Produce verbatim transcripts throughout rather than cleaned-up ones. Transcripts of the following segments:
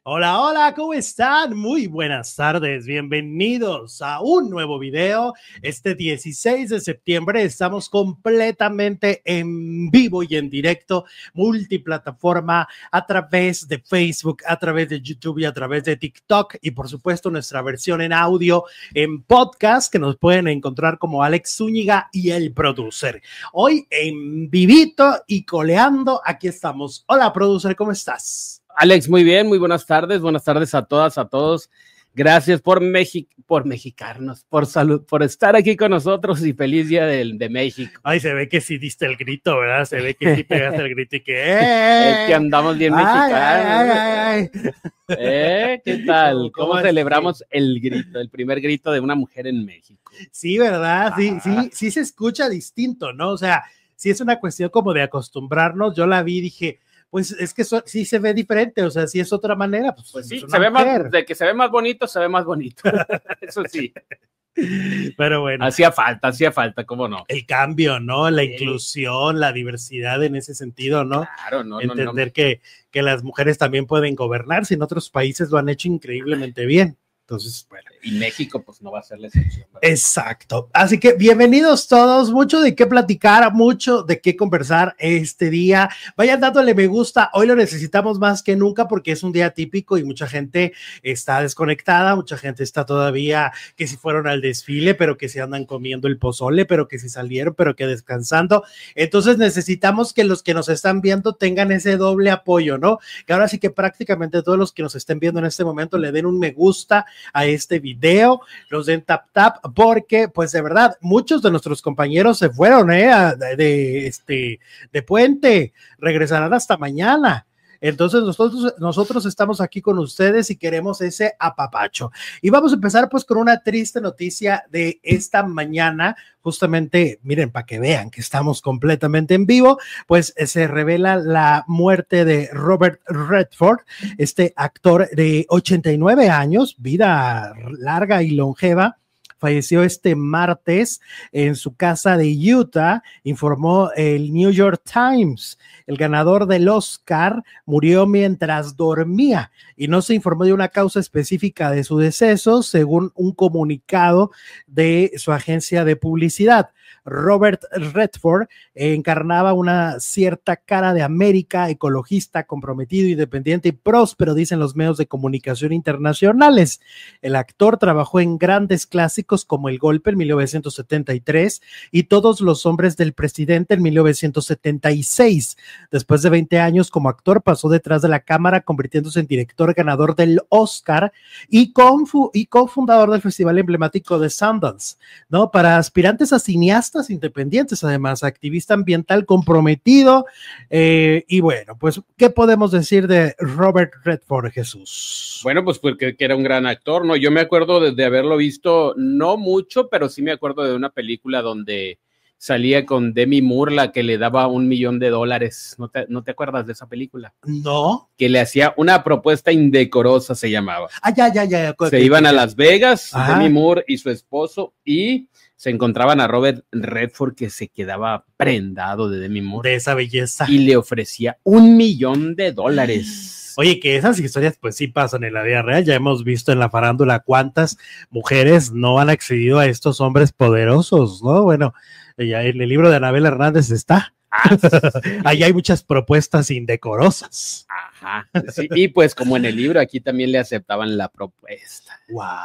Hola, hola, ¿cómo están? Muy buenas tardes, bienvenidos a un nuevo video. Este dieciséis de septiembre estamos completamente en vivo y en directo, multiplataforma, a través de Facebook, a través de YouTube y a través de TikTok, y por supuesto nuestra versión en audio en podcast, que nos pueden encontrar como Alex Zúñiga y el producer. Hoy en vivito y coleando, aquí estamos. Hola, producer, ¿cómo estás? Alex, muy bien, muy buenas tardes, buenas tardes a todas, a todos. Gracias por, Mexi por mexicarnos, por salud, por estar aquí con nosotros y feliz día de, de México. Ay, se ve que sí diste el grito, ¿verdad? Se ve que sí pegaste el grito y que... ¡Eh! Es que andamos bien ay, mexicanos. Ay, ay, ay. ¿Eh? ¿Qué tal? ¿Cómo, ¿Cómo, cómo celebramos es? el grito, el primer grito de una mujer en México? Sí, ¿verdad? Sí, ah. sí, sí se escucha distinto, ¿no? O sea, sí es una cuestión como de acostumbrarnos. Yo la vi y dije... Pues es que so, sí se ve diferente, o sea, si es otra manera, pues, pues sí, es se ve mujer. más, de que se ve más bonito, se ve más bonito, eso sí. Pero bueno. Hacía falta, hacía falta, ¿cómo no? El cambio, ¿no? La sí. inclusión, la diversidad en ese sentido, ¿no? Claro, no, Entender no, no. Que, que las mujeres también pueden gobernar, si en otros países lo han hecho increíblemente bien. Entonces, bueno. Y México, pues no va a ser la excepción, ¿verdad? Exacto. Así que bienvenidos todos. Mucho de qué platicar, mucho de qué conversar este día. Vayan dándole me gusta. Hoy lo necesitamos más que nunca porque es un día típico y mucha gente está desconectada. Mucha gente está todavía que si fueron al desfile, pero que si andan comiendo el pozole, pero que si salieron, pero que descansando. Entonces necesitamos que los que nos están viendo tengan ese doble apoyo, ¿no? Que ahora sí que prácticamente todos los que nos estén viendo en este momento le den un me gusta a este video, los den tap tap, porque pues de verdad muchos de nuestros compañeros se fueron eh, de, de este de puente, regresarán hasta mañana. Entonces nosotros, nosotros estamos aquí con ustedes y queremos ese apapacho. Y vamos a empezar pues con una triste noticia de esta mañana. Justamente, miren, para que vean que estamos completamente en vivo, pues eh, se revela la muerte de Robert Redford, este actor de ochenta y nueve años, vida larga y longeva. Falleció este martes en su casa de Utah, informó el New York Times. El ganador del Oscar murió mientras dormía y no se informó de una causa específica de su deceso, según un comunicado de su agencia de publicidad. Robert Redford encarnaba una cierta cara de América, ecologista, comprometido, independiente y próspero, dicen los medios de comunicación internacionales. El actor trabajó en grandes clásicos como El Golpe en mil novecientos setenta y tres y Todos los hombres del presidente en mil novecientos setenta y seis. Después de veinte años como actor, pasó detrás de la cámara, convirtiéndose en director ganador del Oscar y, confu y cofundador del festival emblemático de Sundance, ¿no? Para aspirantes a cineastas independientes, además, activista ambiental comprometido, eh, y bueno, pues, ¿qué podemos decir de Robert Redford, Jesús? Bueno, pues porque que era un gran actor, ¿no? Yo me acuerdo de, de haberlo visto, no mucho, pero sí me acuerdo de una película donde salía con Demi Moore, la que le daba un millón de dólares. ¿No te, no te acuerdas de esa película? No. Que le hacía una propuesta indecorosa, se llamaba. Ah, ya, ya, ya. ya. Se iban a Las Vegas, Ajá. Demi Moore y su esposo, y se encontraban a Robert Redford, que se quedaba prendado de Demi Moore. De esa belleza. Y le ofrecía un millón de dólares. Oye, que esas historias pues sí pasan en la vida real. Ya hemos visto en la farándula cuántas mujeres no han accedido a estos hombres poderosos, ¿no? Bueno, ya en el libro de Anabel Hernández está. Ah, sí. Ahí hay muchas propuestas indecorosas. Ajá. Sí, y pues como en el libro, aquí también le aceptaban la propuesta.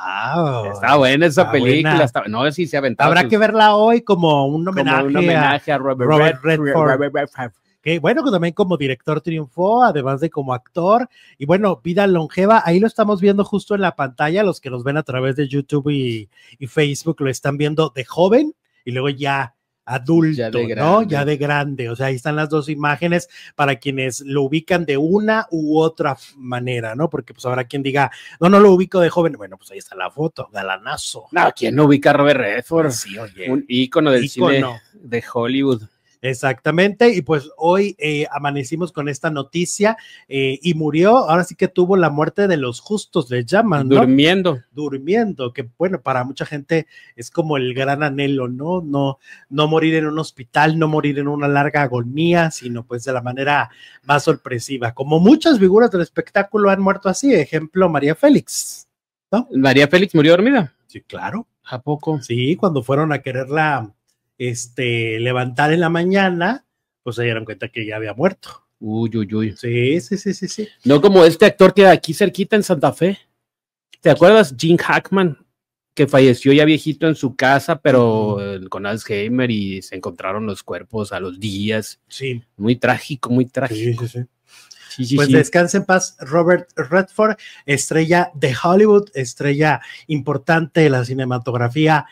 Wow. Está buena esa está película. Buena. Está, no sé si se aventaba. Habrá sus, que verla hoy como un homenaje, como un homenaje a, a Robert, Robert Redford. Redford. Robert Redford. Que bueno, que también como director triunfó, además de como actor, y bueno, vida longeva, ahí lo estamos viendo justo en la pantalla, los que nos ven a través de YouTube y, y Facebook lo están viendo de joven, y luego ya adulto, ya de ¿no? Ya de grande, o sea, ahí están las dos imágenes para quienes lo ubican de una u otra manera, ¿no? Porque pues habrá quien diga, no, no lo ubico de joven, bueno, pues ahí está la foto, galanazo. No, ¿quién no ubica a Robert Redford? Sí, oye. Un ícono del ícono. Cine de Hollywood. Exactamente, y pues hoy eh, amanecimos con esta noticia eh, y murió, ahora sí que tuvo la muerte de los justos, le llaman, ¿no? Durmiendo. Durmiendo, que bueno, para mucha gente es como el gran anhelo, ¿no? No, no morir en un hospital, no morir en una larga agonía, sino pues de la manera más sorpresiva, como muchas figuras del espectáculo han muerto así, ejemplo María Félix, ¿no? ¿María Félix murió dormida? Sí, claro. ¿A poco? Sí, cuando fueron a quererla este, levantar en la mañana, pues se dieron cuenta que ya había muerto. Uy, uy, uy. Sí, sí, sí, sí, sí. No como este actor que aquí cerquita en Santa Fe. ¿Te acuerdas? Gene Hackman, que falleció ya viejito en su casa, pero uh-huh. con Alzheimer y se encontraron los cuerpos a los días. Sí. Muy trágico, muy trágico. Sí, sí, sí. Sí, sí, pues sí. descanse en paz Robert Redford, estrella de Hollywood, estrella importante de la cinematografía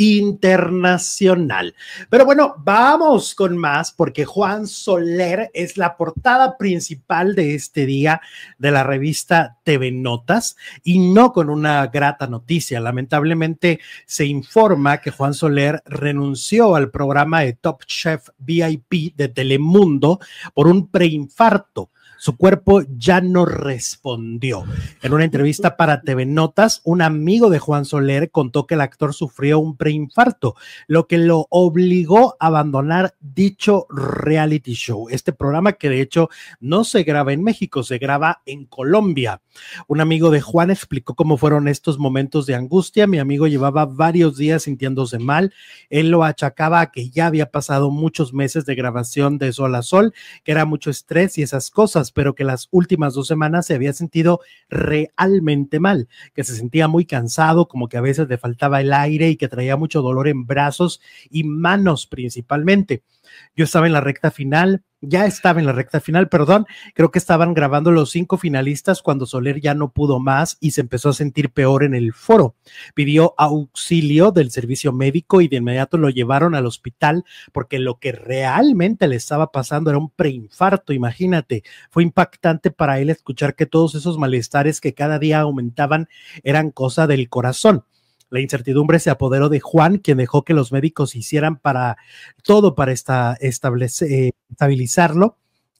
internacional. Pero bueno, vamos con más porque Juan Soler es la portada principal de este día de la revista T V Notas y no con una grata noticia. Lamentablemente se informa que Juan Soler renunció al programa de Top Chef V I P de Telemundo por un preinfarto. Su cuerpo ya no respondió. En una entrevista para T V Notas, un amigo de Juan Soler contó que el actor sufrió un preinfarto, lo que lo obligó a abandonar dicho reality show. Este programa que de hecho no se graba en México, se graba en Colombia. Un amigo de Juan explicó cómo fueron estos momentos de angustia. Mi amigo llevaba varios días sintiéndose mal. Él lo achacaba a que ya había pasado muchos meses de grabación de Sol a Sol, que era mucho estrés y esas cosas, pero que las últimas dos semanas se había sentido realmente mal, que se sentía muy cansado, como que a veces le faltaba el aire y que traía mucho dolor en brazos y manos principalmente. Yo estaba en la recta final, ya estaba en la recta final, perdón, creo que estaban grabando los cinco finalistas cuando Soler ya no pudo más y se empezó a sentir peor en el foro. Pidió auxilio del servicio médico y de inmediato lo llevaron al hospital porque lo que realmente le estaba pasando era un preinfarto, imagínate. Fue impactante para él escuchar que todos esos malestares que cada día aumentaban eran cosa del corazón. La incertidumbre se apoderó de Juan, quien dejó que los médicos hicieran para todo para esta, establecer, eh, estabilizarlo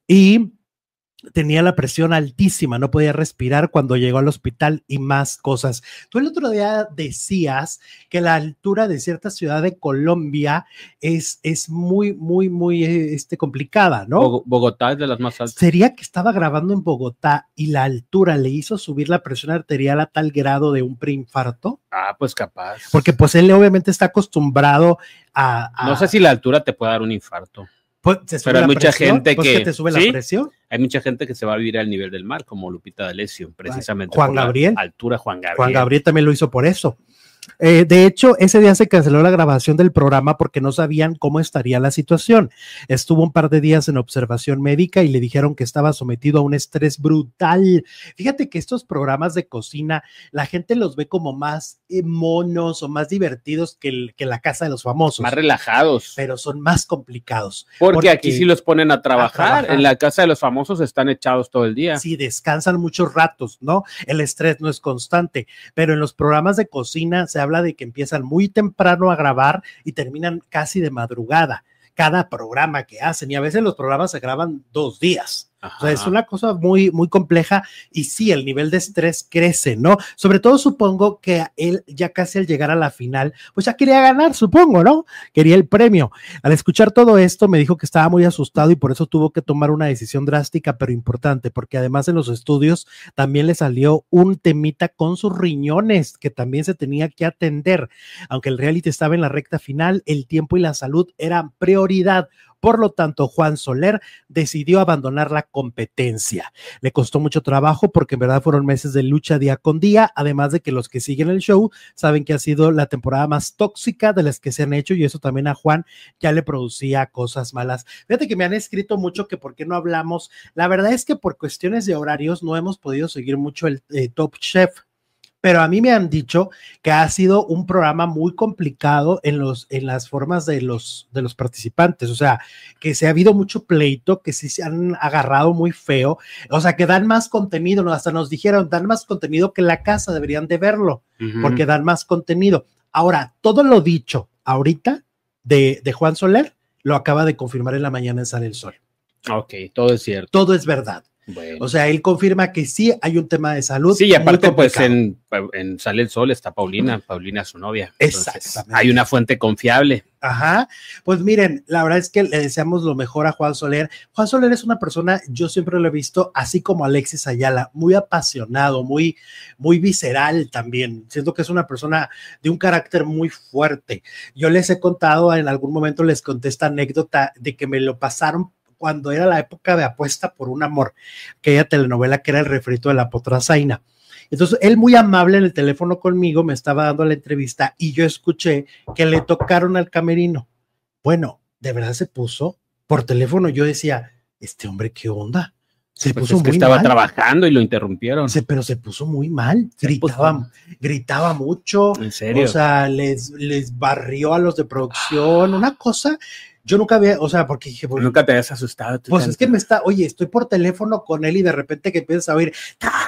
y tenía la presión altísima, no podía respirar cuando llegó al hospital y más cosas. Tú el otro día decías que la altura de cierta ciudad de Colombia es, es muy, muy, muy este, complicada, ¿no? Bogotá es de las más altas. ¿Sería que estaba grabando en Bogotá y la altura le hizo subir la presión arterial a tal grado de un preinfarto? Ah, pues capaz. Porque pues él obviamente está acostumbrado a... a... No sé si la altura te puede dar un infarto. Pues, pero hay mucha presión? gente pues que, que te sube ¿sí? la presión. Hay mucha gente que se va a vivir al nivel del mar, como Lupita D'Alessio, precisamente. Juan por Gabriel. La altura Juan Gabriel. Juan Gabriel también lo hizo por eso. Eh, de hecho, ese día se canceló la grabación del programa porque no sabían cómo estaría la situación. Estuvo un par de días en observación médica y le dijeron que estaba sometido a un estrés brutal. Fíjate que estos programas de cocina, la gente los ve como más eh, monos o más divertidos que, el, que la casa de los famosos. Más relajados. Pero son más complicados. Porque, porque aquí sí los ponen a trabajar. a trabajar. En la casa de los famosos están echados todo el día. Sí, descansan muchos ratos, ¿no? El estrés no es constante, pero en los programas de cocina se habla de que empiezan muy temprano a grabar y terminan casi de madrugada, cada programa que hacen, y a veces los programas se graban dos días. Ajá. O sea, es una cosa muy, muy compleja y sí, el nivel de estrés crece, ¿no? Sobre todo supongo que él ya casi al llegar a la final, pues ya quería ganar, supongo, ¿no? Quería el premio. Al escuchar todo esto me dijo que estaba muy asustado y por eso tuvo que tomar una decisión drástica pero importante, porque además en los estudios también le salió un temita con sus riñones que también se tenía que atender. Aunque el reality estaba en la recta final, el tiempo y la salud eran prioridad. Por lo tanto, Juan Soler decidió abandonar la competencia. Le costó mucho trabajo porque en verdad fueron meses de lucha día con día, además de que los que siguen el show saben que ha sido la temporada más tóxica de las que se han hecho y eso también a Juan ya le producía cosas malas. Fíjate que me han escrito mucho que por qué no hablamos. La verdad es que por cuestiones de horarios no hemos podido seguir mucho el eh, Top Chef. Pero a mí me han dicho que ha sido un programa muy complicado en, los, en las formas de los, de los participantes, o sea, que se ha habido mucho pleito, que sí se han agarrado muy feo, o sea, que dan más contenido, ¿no? Hasta nos dijeron, dan más contenido que La Casa, deberían de verlo, uh-huh. porque dan más contenido. Ahora, todo lo dicho ahorita de, de Juan Soler, lo acaba de confirmar en la mañana en Sale el Sol. Ok, todo es cierto. Todo es verdad. Bueno. O sea, él confirma que sí hay un tema de salud. Sí, y aparte, pues en, en Sale el Sol está Paulina, Paulina su novia. Exactamente. Hay una fuente confiable. Ajá. Pues miren, la verdad es que le deseamos lo mejor a Juan Soler. Juan Soler es una persona, yo siempre lo he visto, así como Alexis Ayala, muy apasionado, muy, muy visceral también. Siento que es una persona de un carácter muy fuerte. Yo les he contado, en algún momento les conté esta anécdota de que me lo pasaron cuando era la época de Apuesta por un Amor, aquella telenovela que era El refrito de la Potrasaina. Entonces, él muy amable en el teléfono conmigo, me estaba dando la entrevista y yo escuché que le tocaron al camerino. Bueno, de verdad se puso por teléfono. Yo decía, este hombre, ¿qué onda? Se pues puso es que muy estaba mal. trabajando y lo interrumpieron. Se, pero se puso muy mal. Gritaba, gritaba mucho. ¿En serio? O sea, les, les barrió a los de producción, una cosa. Yo nunca había, o sea, porque dije, pues, nunca te habías asustado. Pues tanto. Es que me está, oye, estoy por teléfono con él y de repente que empiezas a oír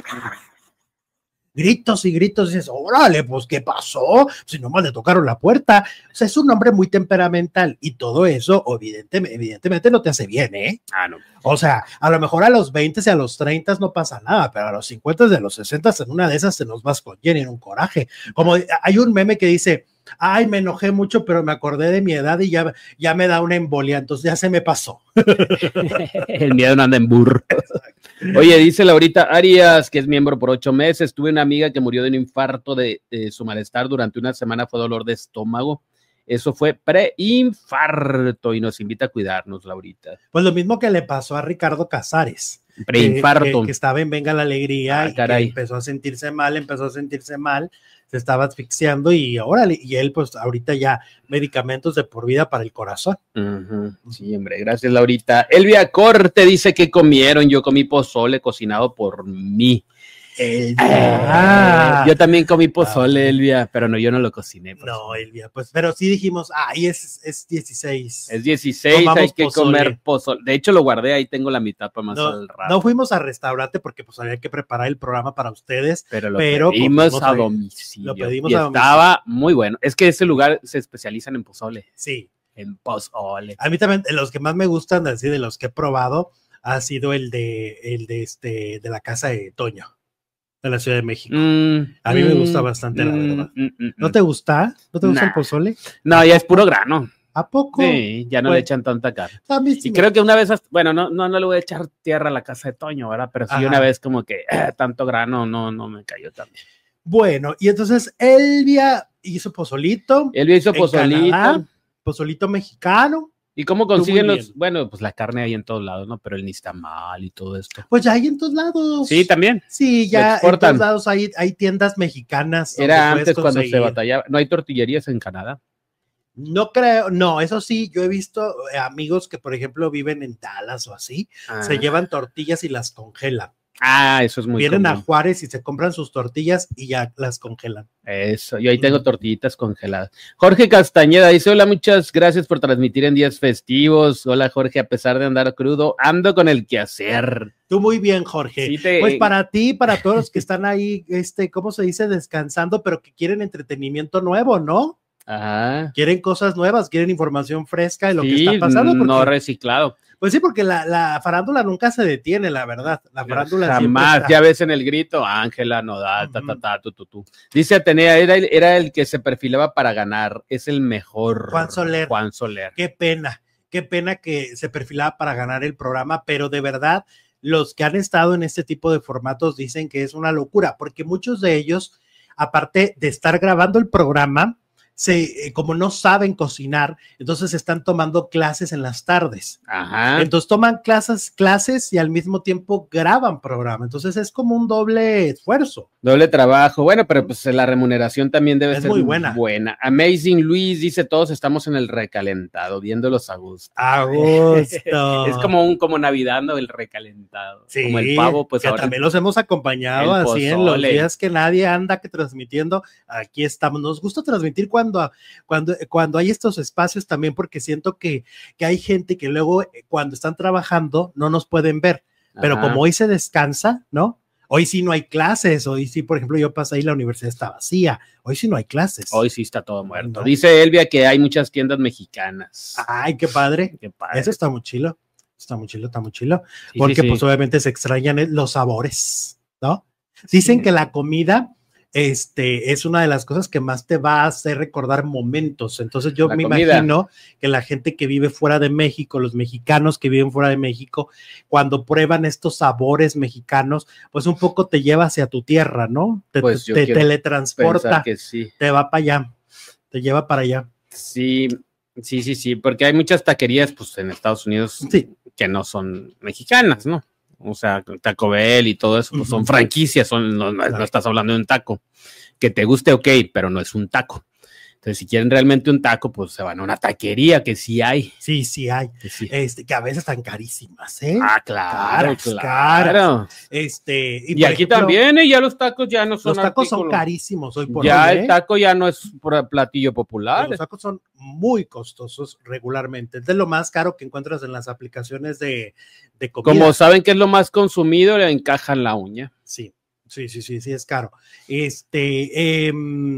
gritos y gritos, y dices, órale, pues, ¿qué pasó? Si nomás le tocaron la puerta. O sea, es un hombre muy temperamental y todo eso, evidentemente, evidentemente no te hace bien, ¿eh? Ah, no. O sea, a lo mejor a los veinte y a los treinta no pasa nada, pero a los cincuenta y a los sesenta en una de esas te nos vas con Jenny en un coraje. Como hay un meme que dice, ay, me enojé mucho, pero me acordé de mi edad y ya, ya me da una embolia, entonces ya se me pasó. El miedo no anda en burro. Oye, dice Laurita Arias, que es miembro por ocho meses, tuve una amiga que murió de un infarto de, de su malestar durante una semana, fue dolor de estómago. Eso fue preinfarto y nos invita a cuidarnos, Laurita. Pues lo mismo que le pasó a Ricardo Casares. Preinfarto. Que, que, que estaba en Venga la Alegría ah, y que empezó a sentirse mal, empezó a sentirse mal, se estaba asfixiando y órale, y él pues ahorita ya medicamentos de por vida para el corazón. Uh-huh. Sí, hombre, gracias Laurita. Elvia Corte dice que comieron, yo comí pozole cocinado por mí. Elvia. Eh, yo también comí pozole, ah, Elvia, pero no, yo no lo cociné. Pues. No, Elvia, pues, pero sí dijimos, ahí es, es dieciséis. Es dieciséis, tomamos hay que pozole. Comer pozole. De hecho, lo guardé, ahí tengo la mitad para más no, al rato. No fuimos al restaurante porque pues había que preparar el programa para ustedes. Pero lo pero pedimos a domicilio. Lo pedimos y a domicilio. Estaba muy bueno. Es que ese lugar se especializan en pozole. Sí. En pozole. A mí también, de los que más me gustan, así de los que he probado, ha sido el de, el de este, de la casa de Toño. De la Ciudad de México. Mm, a mí mm, me gusta bastante, mm, la verdad. Mm, ¿No te gusta? ¿No te gusta nah. el pozole? No, ya es puro grano. ¿A poco? Sí, ya no bueno, le echan tanta carne. A mí sí y me... creo que una vez, bueno, no, no, no le voy a echar tierra a la casa de Toño, ¿verdad? Pero sí Ajá. una vez como que eh, tanto grano no, no me cayó tan bien. Bueno, y entonces Elvia hizo pozolito. Elvia hizo pozolito. Canadá, pozolito mexicano. ¿Y cómo consiguen los? Bueno, pues la carne hay en todos lados, ¿no? Pero el nixtamal y todo esto. Pues ya hay en todos lados. Sí, también. Sí, ya en todos lados hay, hay tiendas mexicanas. Era antes cuando se batallaba. ¿No hay tortillerías en Canadá? No creo, no, eso sí, yo he visto amigos que, por ejemplo, viven en Dallas o así, ah. se llevan tortillas y las congelan. Ah, eso es muy Vienen común. a Juárez y se compran sus tortillas y ya las congelan. Eso, yo ahí tengo tortillitas congeladas. Jorge Castañeda dice, hola, muchas gracias por transmitir en días festivos. Hola, Jorge, a pesar de andar crudo, ando con el quehacer. Tú muy bien, Jorge. Sí te... Pues para ti, para todos los que están ahí, este, ¿cómo se dice? Descansando, pero que quieren entretenimiento nuevo, ¿no? Ajá. Quieren cosas nuevas, quieren información fresca de lo sí, que está pasando. Porque, no reciclado. Pues sí, porque la, la farándula nunca se detiene, la verdad. La farándula jamás, ya ves en el grito, Ángela Nodal, uh-huh. ta, ta, ta, tu, tu, tu. Dice Atenea, era el, era el que se perfilaba para ganar, es el mejor. Juan Soler. Juan Soler. Qué pena, qué pena que se perfilaba para ganar el programa, pero de verdad, los que han estado en este tipo de formatos dicen que es una locura, porque muchos de ellos, aparte de estar grabando el programa, Se, como no saben cocinar, entonces están tomando clases en las tardes. Ajá. Entonces toman clases, clases y al mismo tiempo graban programa. Entonces es como un doble esfuerzo. Doble trabajo. Bueno, pero pues la remuneración también debe es ser muy buena. buena. Amazing Luis dice, todos estamos en el recalentado, viéndolos a gusto. A gusto. Es como un como Navidad, ¿no? El recalentado. Sí, como el pavo, pues que ahora también los hemos acompañado así en los días que nadie anda que transmitiendo. Aquí estamos. Nos gusta transmitir cuando Cuando, cuando, cuando hay estos espacios también, porque siento que, que hay gente que luego cuando están trabajando no nos pueden ver, pero Ajá. como hoy se descansa, ¿no? Hoy sí no hay clases, hoy sí, por ejemplo, yo pasé ahí, la universidad está vacía, hoy sí no hay clases. Hoy sí está todo muerto. No. Dice Elvia que hay muchas tiendas mexicanas. Ay, qué padre. Qué padre. Eso está muy chilo, está muy chilo, está muy chilo, sí, porque sí, sí. pues obviamente se extrañan los sabores, ¿no? Dicen sí. que la comida este, es una de las cosas que más te va a hacer recordar momentos. Entonces yo la me comida. imagino que la gente que vive fuera de México, los mexicanos que viven fuera de México, cuando prueban estos sabores mexicanos, pues un poco te lleva hacia tu tierra, ¿no? Te, pues te, te teletransporta, que sí. te va para allá, te lleva para allá. Sí, sí, sí, sí, porque hay muchas taquerías pues en Estados Unidos sí. que no son mexicanas, ¿no? O sea, Taco Bell y todo eso, pues uh-huh. son franquicias, son, no, no, no estás hablando de un taco. Que te guste, ok, pero no es un taco. Entonces, si quieren realmente un taco, pues se van a una taquería, que sí hay. Sí, sí hay. Que, sí. Este, que a veces están carísimas, ¿eh? Ah, claro, caras, claro. Caras. Este, y, y aquí ejemplo, también, ¿eh? Ya los tacos ya no son Los tacos artículos. son carísimos hoy por ya hoy. Ya el ¿eh? taco ya no es por platillo popular. Los tacos son muy costosos regularmente. Es de lo más caro que encuentras en las aplicaciones de, de comida. Como saben que es lo más consumido, le encajan la uña. Sí. Sí, sí, sí, sí, es caro. Este, eh,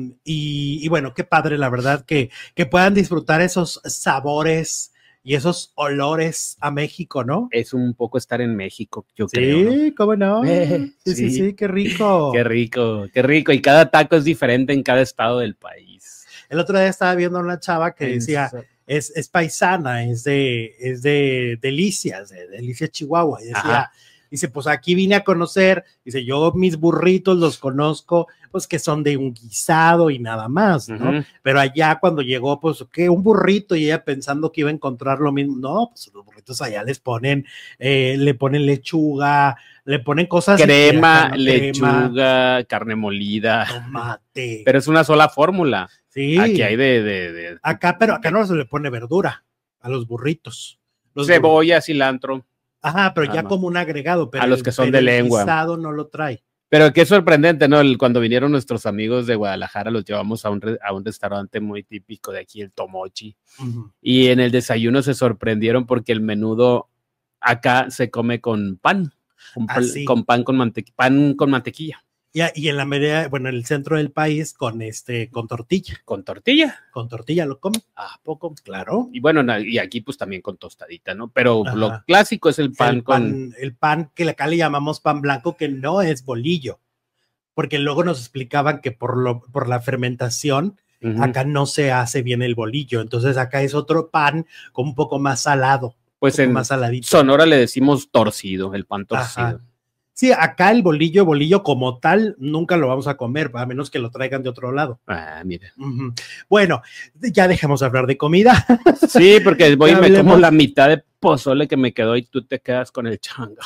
y, y bueno, qué padre, la verdad, que, que puedan disfrutar esos sabores y esos olores a México, ¿no? Es un poco estar en México, yo sí, creo. Sí, ¿no? ¿Cómo no? Eh, sí, sí, sí, sí, qué rico. Qué rico, qué rico. Y cada taco es diferente en cada estado del país. El otro día estaba viendo a una chava que decía, es, es paisana, es de, es de Delicias, de Delicias, Chihuahua, y decía... Ajá. Dice, pues aquí vine a conocer, dice, yo mis burritos los conozco, pues que son de un guisado y nada más, ¿no? Uh-huh. Pero allá cuando llegó, pues, ¿qué? Un burrito, y ella pensando que iba a encontrar lo mismo, no, pues los burritos allá les ponen, eh, le ponen lechuga, le ponen cosas. Crema, así, lechuga, crema, carne molida. Tomate. Pero es una sola fórmula. Sí. Aquí hay de, de, de... Acá, pero acá no se le pone verdura a los burritos. Los Cebolla, burritos. cilantro. Ajá, pero ah, ya no. como un agregado, pero a los que son de el lengua. guisado no lo trae. Pero qué sorprendente, ¿no? El, cuando vinieron nuestros amigos de Guadalajara, los llevamos a un, re, a un restaurante muy típico de aquí, el Tomochi. Uh-huh. Y en el desayuno se sorprendieron porque el menudo acá se come con pan, con, ah, sí. con pan con mantequilla, pan con mantequilla. Y, y en la media, bueno, en el centro del país con este, con tortilla. ¿Con tortilla? Con tortilla lo comen. ¿A poco? Claro. Y bueno, y aquí pues también con tostadita, ¿no? Pero ajá. Lo clásico es el pan, el con... pan el pan que acá le llamamos pan blanco, que no es bolillo. Porque luego nos explicaban que por, lo, por la fermentación, uh-huh. acá no se hace bien el bolillo. Entonces acá es otro pan con un poco más salado. Pues en más saladito. Sonora le decimos torcido, el pan torcido. Ajá. Sí, acá el bolillo, bolillo como tal, nunca lo vamos a comer, a menos que lo traigan de otro lado. Ah, mira. Uh-huh. Bueno, ya dejemos de hablar de comida. Sí, porque voy y me como la mitad de pozole que me quedó y tú te quedas con el changa.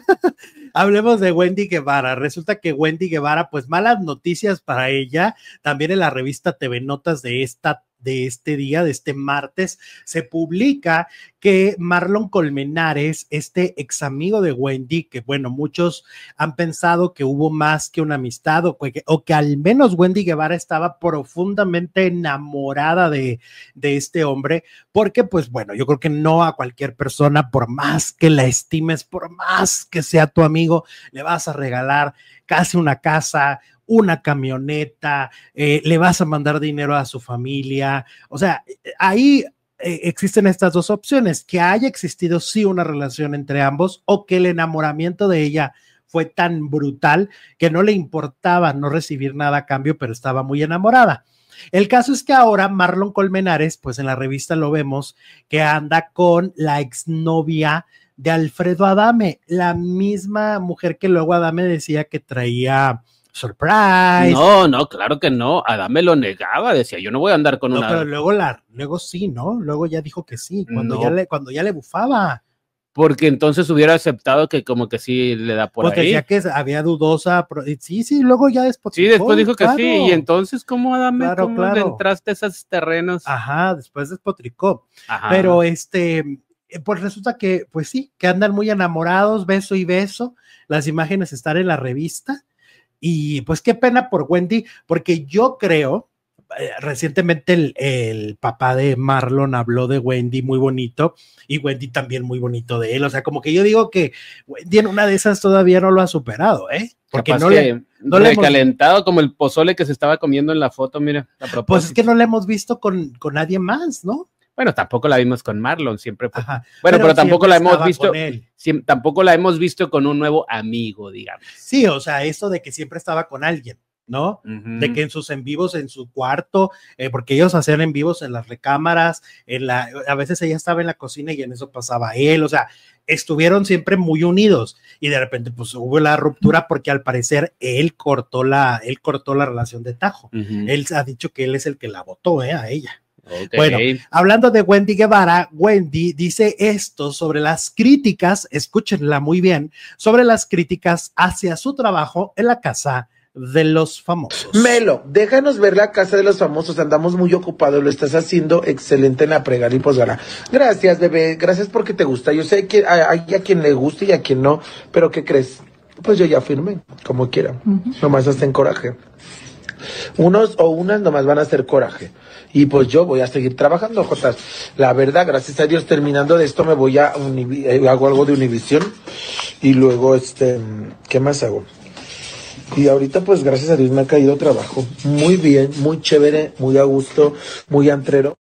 Hablemos de Wendy Guevara. Resulta que Wendy Guevara, pues malas noticias para ella. También en la revista T V Notas de esta de este día, de este martes, se publica que Marlon Colmenares, este ex amigo de Wendy, que bueno, muchos han pensado que hubo más que una amistad o que, o que al menos Wendy Guevara estaba profundamente enamorada de, de este hombre, porque pues bueno, yo creo que no a cualquier persona, por más que la estimes, por más que sea tu amigo, le vas a regalar casi una casa, una camioneta, eh, le vas a mandar dinero a su familia. O sea, ahí eh, existen estas dos opciones, que haya existido sí una relación entre ambos o que el enamoramiento de ella fue tan brutal que no le importaba no recibir nada a cambio, pero estaba muy enamorada. El caso es que ahora Marlon Colmenares, pues en la revista lo vemos, que anda con la exnovia de Alfredo Adame, la misma mujer que luego Adame decía que traía surprise. No, no, claro que no. Adame lo negaba, decía, yo no voy a andar con no, una. Pero luego la, luego sí, ¿no? Luego ya dijo que sí, cuando no. ya le, cuando ya le bufaba. Porque entonces hubiera aceptado que como que sí le da por pues ahí. Decía que había dudosa, pero, sí, sí, luego ya después. Sí, después dijo que claro. sí, y entonces ¿cómo Adame? Claro, ¿Cómo claro. le entraste a esos terrenos? Ajá, después despotricó. Ajá. Pero este, pues resulta que, pues sí, que andan muy enamorados, beso y beso. Las imágenes están en la revista. Y pues qué pena por Wendy, porque yo creo, eh, recientemente el, el papá de Marlon habló de Wendy muy bonito y Wendy también muy bonito de él, o sea, como que yo digo que Wendy en una de esas todavía no lo ha superado, ¿eh? Porque Capaz no que le... No le hemos... recalentado como el pozole que se estaba comiendo en la foto, mira. Pues es que no la hemos visto con, con nadie más, ¿no? Bueno, tampoco la vimos con Marlon, siempre fue. Ajá, bueno, pero, pero tampoco la hemos visto, si, tampoco la hemos visto con un nuevo amigo, digamos. Sí, o sea, eso de que siempre estaba con alguien, ¿no? Uh-huh. De que en sus en vivos, en su cuarto, eh, porque ellos hacían en vivos en las recámaras, en la, a veces ella estaba en la cocina y en eso pasaba él, o sea, estuvieron siempre muy unidos y de repente pues hubo la ruptura porque al parecer él cortó la, él cortó la relación de tajo. Uh-huh. Él ha dicho que él es el que la votó, ¿eh? A ella. Okay. Bueno, hablando de Wendy Guevara, Wendy dice esto sobre las críticas, escúchenla muy bien, sobre las críticas hacia su trabajo en la Casa de los Famosos. Melo, déjanos ver la Casa de los Famosos, andamos muy ocupados, lo estás haciendo excelente en la pregada y posgara. Gracias, bebé, gracias porque te gusta, yo sé que hay a quien le guste y a quien no, pero ¿qué crees? Pues yo ya firmé, como quiera, uh-huh. Nomás hacen coraje. Unos o unas nomás van a hacer coraje. Y pues yo voy a seguir trabajando, Jotas. La verdad, gracias a Dios, terminando de esto me voy a Univ- eh, hago algo de Univisión. Y luego, este, ¿qué más hago? Y ahorita, pues, gracias a Dios me ha caído trabajo. Muy bien, muy chévere, muy a gusto, muy antrero.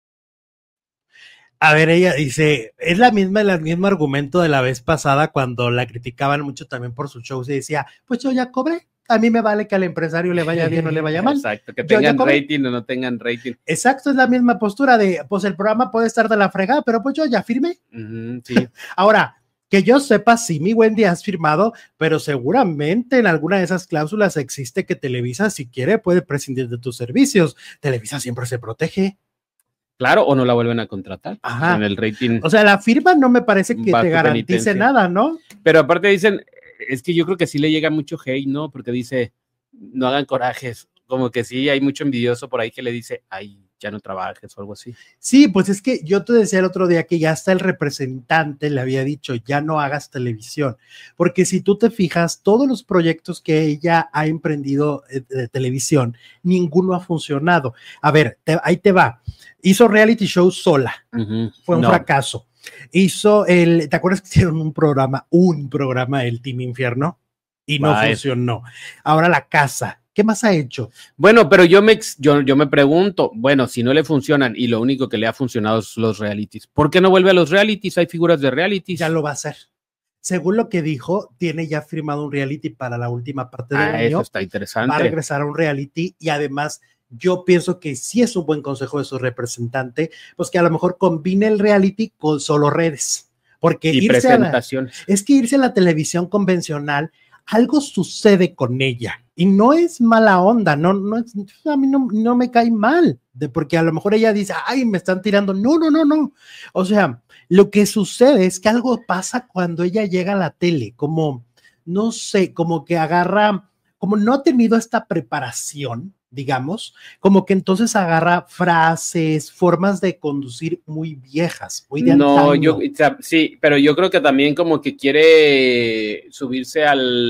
A ver, ella dice, es la misma, el mismo argumento de la vez pasada cuando la criticaban mucho también por su show. Se decía, pues yo ya cobré. A mí me vale que al empresario le vaya bien o le vaya mal. Exacto, que tengan rating o no tengan rating. Exacto, es la misma postura de, pues el programa puede estar de la fregada, pero pues yo ya firmé. Uh-huh, sí. Ahora, que yo sepa, sí, mi Wendy has firmado, pero seguramente en alguna de esas cláusulas existe que Televisa, si quiere, puede prescindir de tus servicios. Televisa siempre se protege. Claro, o no la vuelven a contratar. Ajá. En el rating. O sea, la firma no me parece que te garantice nada, ¿no? Pero aparte dicen... Es que yo creo que sí le llega mucho hate, ¿no? Porque dice, no hagan corajes. Como que sí, hay mucho envidioso por ahí que le dice, ay, ya no trabajes o algo así. Sí, pues es que yo te decía el otro día que ya hasta el representante le había dicho, ya no hagas televisión. Porque si tú te fijas, todos los proyectos que ella ha emprendido de televisión, ninguno ha funcionado. A ver, te, ahí te va. Hizo reality show sola. Uh-huh. Fue un no. fracaso. Hizo el, ¿te acuerdas que hicieron un programa, un programa, el Team Infierno? Y no Bye. funcionó. Ahora La Casa, ¿qué más ha hecho? Bueno, pero yo me, yo, yo me pregunto, bueno, si no le funcionan y lo único que le ha funcionado es los realities, ¿por qué no vuelve a los realities? Hay figuras de realities. Ya lo va a hacer. Según lo que dijo, tiene ya firmado un reality para la última parte del ah, año. Eso está interesante. Va a regresar a un reality y además... Yo pienso que sí es un buen consejo de su representante, pues que a lo mejor combine el reality con solo redes. Porque y irse presentaciones. A la, es que irse a la televisión convencional, algo sucede con ella. Y no es mala onda, no, no es, a mí no, no me cae mal, de porque a lo mejor ella dice, ay, me están tirando. No, no, no, no. O sea, lo que sucede es que algo pasa cuando ella llega a la tele, como, no sé, como que agarra, como no ha tenido esta preparación, digamos, como que entonces agarra frases, formas de conducir muy viejas, muy de no, antaño. yo, sí, pero yo creo que también como que quiere subirse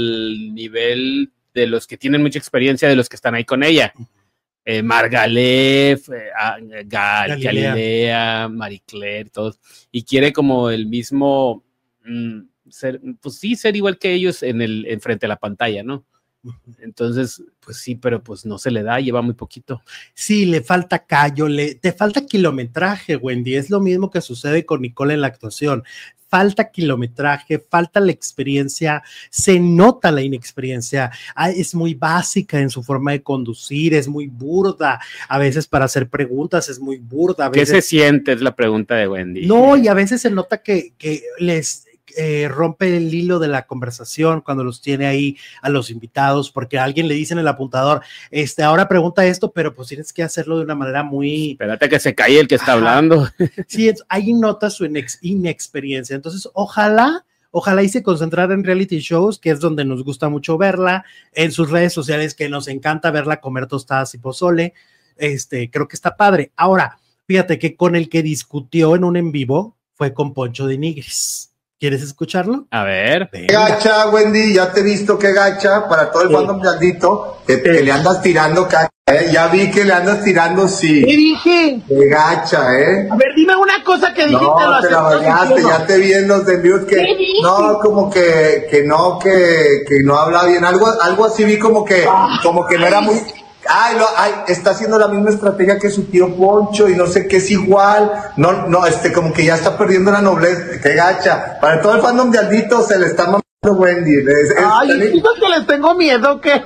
al nivel de los que tienen mucha experiencia, de los que están ahí con ella. Eh, Margalef, eh, Gal, Galilea. Galilea, Marie Claire, todos, y quiere como el mismo, mm, ser, pues sí, ser igual que ellos en el, en frente a la pantalla, ¿no? Entonces, pues sí, pero pues no se le da, lleva muy poquito. Sí, le falta callo, le, te falta kilometraje, Wendy, es lo mismo que sucede con Nicole en la actuación. Falta kilometraje, falta la experiencia, se nota la inexperiencia, es muy básica en su forma de conducir, es muy burda, a veces para hacer preguntas es muy burda. A veces... ¿Qué se siente? Es la pregunta de Wendy. No, y a veces se nota que, que les... Eh, rompe el hilo de la conversación cuando los tiene ahí a los invitados, porque a alguien le dice en el apuntador, este, ahora pregunta esto, pero pues tienes que hacerlo de una manera muy... Espérate que se calle el que está Ajá. hablando. Sí, ahí nota su inex- inexperiencia, entonces ojalá, ojalá y se concentrara en reality shows, que es donde nos gusta mucho verla, en sus redes sociales, que nos encanta verla comer tostadas y pozole, este, creo que está padre. Ahora, fíjate que con el que discutió en un en vivo fue con Poncho de Nigris. ¿Quieres escucharlo? A ver. Qué gacha, Wendy, ya te he visto qué gacha para todo el fandom maldito que, que le andas tirando caca Eh, ya vi que le andas tirando, sí. ¿Qué dije? Qué gacha, ¿eh? A ver, dime una cosa que dijiste. No, te la bañaste, ya te vi en los de News que no, como que, que no, que, que no habla bien, algo, algo así vi como que, como que no era muy, ay, no, ay, está haciendo la misma estrategia que su tío Poncho y no sé qué es igual, no, no, este, como que ya está perdiendo la nobleza, qué gacha, para todo el fandom de Aldito se le está mamando Wendy. Es, es, ay, es, ¿dices que les tengo miedo que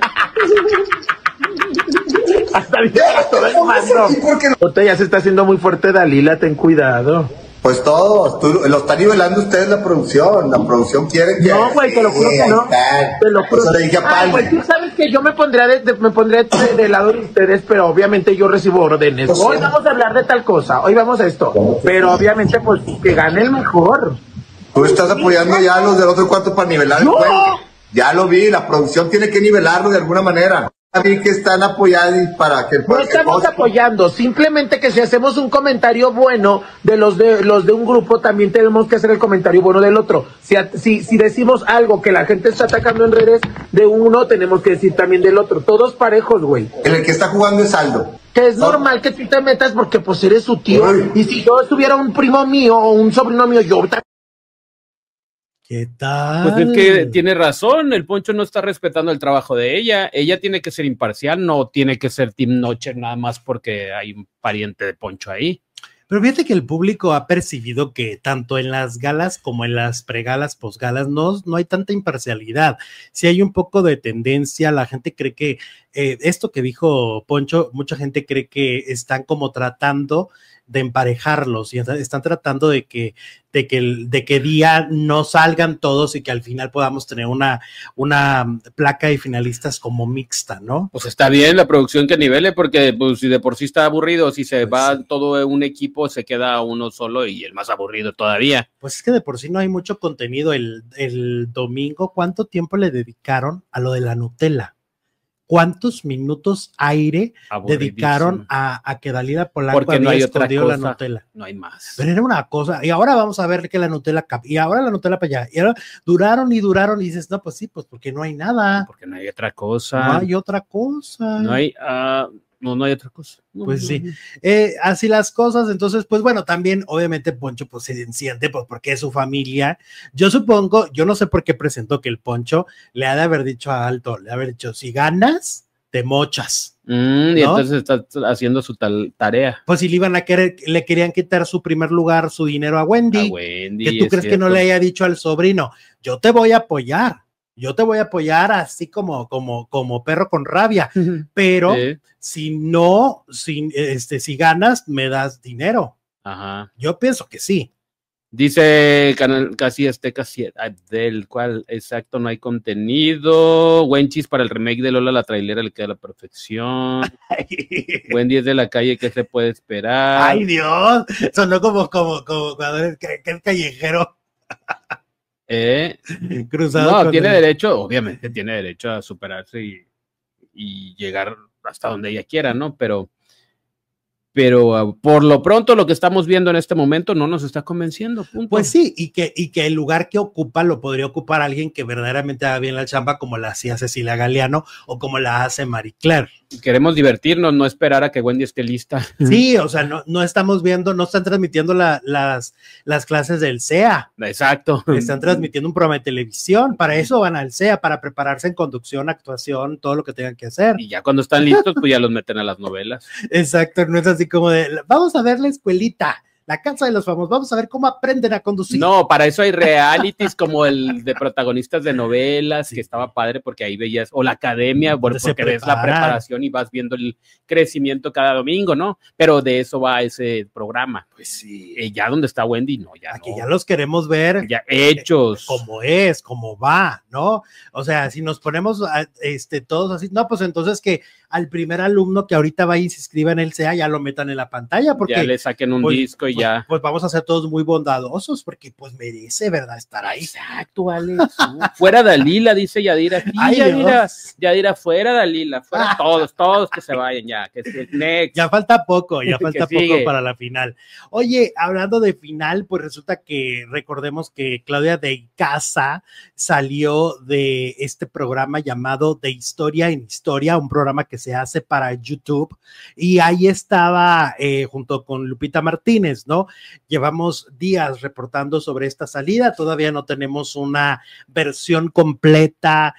hasta el día porque no. Ya se está haciendo muy fuerte Dalila, ten cuidado. Pues todos, tú, lo está nivelando ustedes la producción, la producción quiere que... No, güey, te lo juro que no. Te lo juro. Eso le dije a Ay, güey, tú sabes que yo me pondría de, de- me pondría de, de lado de ustedes, pero obviamente yo recibo órdenes. Pues Hoy sí. vamos a hablar de tal cosa, hoy vamos a esto. Pero obviamente, pues, que gane el mejor. Tú estás apoyando ya a los del otro cuarto para nivelar el ¡No! juego. Ya lo vi, la producción tiene que nivelarlo de alguna manera. Ya vi que están apoyando y para que... No para que estamos todos- apoyando, simplemente que si hacemos un comentario bueno de los de los de un grupo, también tenemos que hacer el comentario bueno del otro. Si, a- si, si decimos algo que la gente está atacando en redes de uno, tenemos que decir también del otro. Todos parejos, güey. El que está jugando es Aldo. Que es normal que tú te metas porque pues eres su tío. Uy. Y si yo estuviera un primo mío o un sobrino mío, yo también. ¿Qué tal? Pues es que tiene razón, el Poncho no está respetando el trabajo de ella, ella tiene que ser imparcial, no tiene que ser Team Noche nada más porque hay un pariente de Poncho ahí. Pero fíjate que el público ha percibido que tanto en las galas como en las pregalas, posgalas, no, no hay tanta imparcialidad. Si hay un poco de tendencia, la gente cree que eh, esto que dijo Poncho, mucha gente cree que están como tratando de emparejarlos y están tratando de que, de que, el, de que día no salgan todos y que al final podamos tener una, una placa de finalistas como mixta, ¿no? Pues está bien la producción que nivele, porque pues, si de por sí está aburrido, si se Pues va sí. todo un equipo, se queda uno solo y el más aburrido todavía. Pues es que de por sí no hay mucho contenido. El, el domingo, ¿cuánto tiempo le dedicaron a lo de la Nutella? ¿Cuántos minutos aire dedicaron a, a que Dalila Polanco Porque no había hay otra escondido la cosa, Nutella? no hay más. Pero era una cosa, y ahora vamos a ver que la Nutella, cap- y ahora la Nutella para allá, y ahora duraron y duraron, y dices, no, pues sí, pues porque no hay nada, Porque no hay otra cosa. no hay otra cosa. No hay, uh, no, no hay otra cosa. No, Pues no, sí, no. eh, así las cosas, entonces, pues bueno, también obviamente Poncho pues se enciende pues, porque es su familia. Yo supongo, yo no sé por qué presentó que el Poncho le ha de haber dicho a Alto, le ha de haber dicho, si ganas, te mochas. Mm, y ¿no? entonces está haciendo su tal tarea. Pues si le iban a querer, le querían quitar su primer lugar, su dinero a Wendy, A Wendy, que tú es crees que no cierto. le haya dicho al sobrino, yo te voy a apoyar, yo te voy a apoyar así como, como, como perro con rabia, pero Sí. si no, si, este, si ganas, me das dinero. Ajá. Yo pienso que sí. Dice Canal Casi Azteca, del cual exacto no hay contenido. Wenchis para el remake de Lola la trailera le queda a la perfección. Wendy es de la calle, ¿qué se puede esperar? Ay, Dios, sonó como, como, como cuando eres que, que es callejero ¿Eh? cruzado. No, con tiene el- derecho, obviamente tiene derecho a superarse y, y llegar hasta donde ella quiera, ¿no? Pero, pero uh, por lo pronto lo que estamos viendo en este momento no nos está convenciendo, punto. Pues sí, y que, y que el lugar que ocupa lo podría ocupar alguien que verdaderamente haga bien la chamba, como la hacía Cecilia Galeano o como la hace Marie Claire. Queremos divertirnos, no esperar a que Wendy esté lista. Sí, o sea, no, no estamos viendo, no están transmitiendo la, las, las clases del C E A. Exacto. Están transmitiendo un programa de televisión, para eso van al C E A, para prepararse en conducción, actuación, todo lo que tengan que hacer. Y ya cuando están listos, pues ya los meten a las novelas. Exacto, no es así como de, vamos a ver la escuelita, la casa de los famosos, vamos a ver cómo aprenden a conducir. No, para eso hay realities como el de protagonistas de novelas, sí, que estaba padre porque ahí veías, o la academia, bueno, porque ves la preparación y vas viendo el crecimiento cada domingo, ¿no? Pero de eso va ese programa. Pues sí. Eh, ya donde está Wendy, no, ya Aquí no. ya los queremos ver. Ya hechos. Como es, como va, ¿no? O sea, si nos ponemos a, este, todos así, no, pues entonces que al primer alumno que ahorita va y se inscriba en el C E A ya lo metan en la pantalla, porque ya le saquen un pues, disco y pues, ya. Pues vamos a ser todos muy bondadosos, porque pues merece, ¿verdad? Estar ahí. Exacto, Alex. ¿No? Fuera Dalila, dice Yadira. Sí, Ay, Yadira, Dios. Yadira, fuera Dalila, fuera ah. todos, todos que se vayan ya. Que se, next. Ya falta poco, ya falta poco sigue. para la final. Oye, hablando de final, pues resulta que recordemos que Claudia de Icaza salió de este programa llamado De Historia en Historia, un programa que se hace para YouTube, y ahí estaba eh, junto con Lupita Martínez, ¿no? Llevamos días reportando sobre esta salida, todavía no tenemos una versión completa,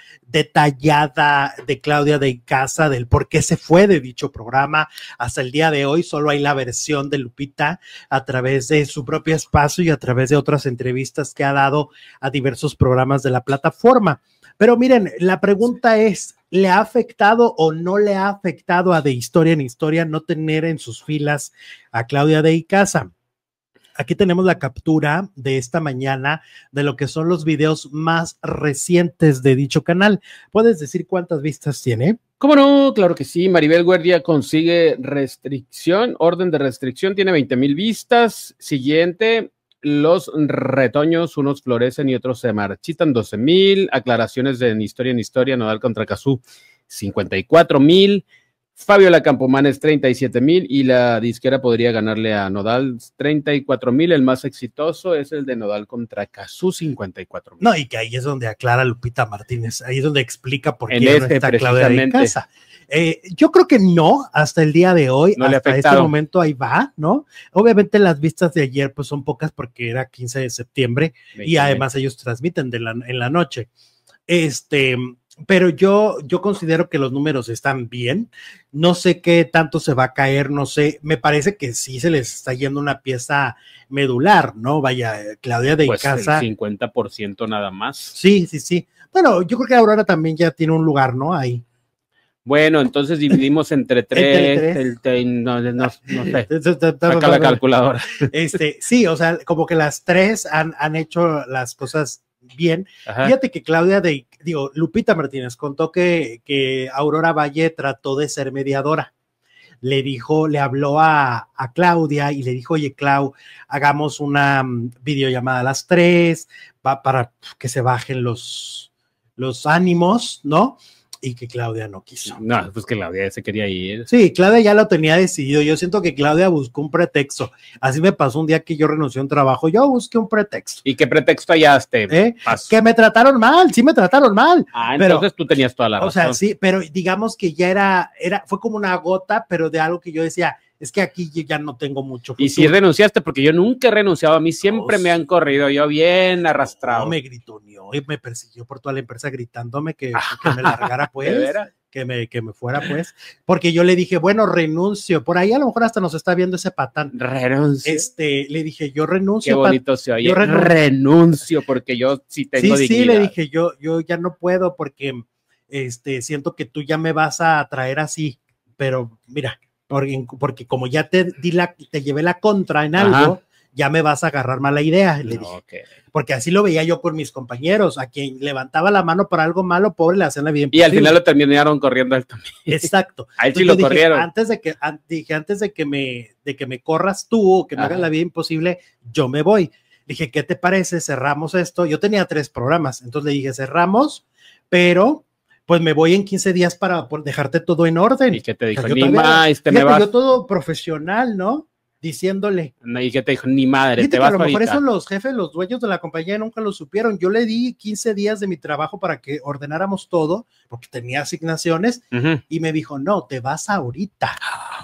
detallada de Claudia de Icaza, del por qué se fue de dicho programa. Hasta el día de hoy solo hay la versión de Lupita a través de su propio espacio y a través de otras entrevistas que ha dado a diversos programas de la plataforma. Pero miren, la pregunta es, ¿le ha afectado o no le ha afectado a De Historia en Historia no tener en sus filas a Claudia de Icaza? Aquí tenemos la captura de esta mañana de lo que son los videos más recientes de dicho canal. ¿Puedes decir cuántas vistas tiene? ¿Cómo no? Claro que sí. Maribel Guardia consigue restricción, orden de restricción, tiene veinte mil vistas. Siguiente, Los Retoños, unos florecen y otros se marchitan, doce mil. Aclaraciones de En Historia en Historia, Nodal contra Cazzu, cincuenta y cuatro mil. Fabiola Campomanes, treinta y siete mil, y la disquera podría ganarle a Nodal, treinta y cuatro mil. El más exitoso es el de Nodal contra Cazzu, cincuenta y cuatro mil. No, y que ahí es donde aclara Lupita Martínez, ahí es donde explica por qué en no este, está Claudia de Icaza. Eh, yo creo que no, hasta el día de hoy, no hasta este momento ahí va, ¿no? Obviamente las vistas de ayer pues son pocas porque era quince de septiembre y además ellos transmiten de la, en la noche. Este... Pero yo, yo considero que los números están bien, no sé qué tanto se va a caer, no sé, me parece que sí se les está yendo una pieza medular, ¿no? Vaya, Claudia de pues Icaza. El cincuenta por ciento nada más. Sí, sí, sí. Bueno, yo creo que Aurora también ya tiene un lugar, ¿no? Ahí. Bueno, entonces dividimos entre tres, ¿Entre tres? El, el, no, no, no sé, saca la calculadora. Este, sí, o sea, como que las tres han, han hecho las cosas bien. Ajá. Fíjate que Claudia de, digo, Lupita Martínez contó que, que Aurora Valle trató de ser mediadora. Le dijo, le habló a, a Claudia y le dijo, oye, Clau, hagamos una um, videollamada a las tres pa, para que se bajen los, los ánimos, ¿no? Y que Claudia no quiso. No, pues que Claudia se quería ir. Sí, Claudia ya lo tenía decidido. Yo siento que Claudia buscó un pretexto. Así me pasó un día que yo renuncié a un trabajo. Yo busqué un pretexto. ¿Y qué pretexto hallaste? ¿Eh? Que me trataron mal, sí me trataron mal. Ah, entonces pero, tú tenías toda la razón. O sea, sí, pero digamos que ya era, era, fue como una gota, pero de algo que yo decía, es que aquí yo ya no tengo mucho futuro. Y si renunciaste, porque yo nunca he renunciado, a mí siempre oh, me han corrido, yo bien arrastrado. No, me gritoneó y me persiguió por toda la empresa gritándome que, que me largara pues, que me, que me fuera pues, porque yo le dije, bueno, renuncio, por ahí a lo mejor hasta nos está viendo ese patán. Renuncio. Este, le dije, yo renuncio. Qué bonito se oye, yo renuncio. renuncio, porque yo sí tengo sí, dignidad. Sí, le dije, yo, yo ya no puedo porque este, siento que tú ya me vas a traer así, pero mira, Porque, porque como ya te di la, te llevé la contra en algo, ajá, ya me vas a agarrar mala idea, le dije. Okay. Porque así lo veía yo con mis compañeros, a quien levantaba la mano por algo malo, pobre, le hacían la bien posible. Y al final lo terminaron corriendo a él también. Exacto. A él sí lo dije, corrieron. Antes de que, an, dije, antes de que me, de que me corras tú, o que me ajá, hagas la vida imposible, yo me voy. Dije, ¿qué te parece? Cerramos esto. Yo tenía tres programas, entonces le dije, cerramos, pero pues me voy en quince días para dejarte todo en orden. ¿Y qué te dijo? O sea, Ni más, te me vas. Yo todo profesional, ¿no? Diciéndole. No, ¿y qué te dijo? Ni madre, Fíjate te vas a lo mejor ahorita. Eso los jefes, los dueños de la compañía nunca lo supieron. Yo le di quince días de mi trabajo para que ordenáramos todo, porque tenía asignaciones, uh-huh, y me dijo, no, te vas ahorita.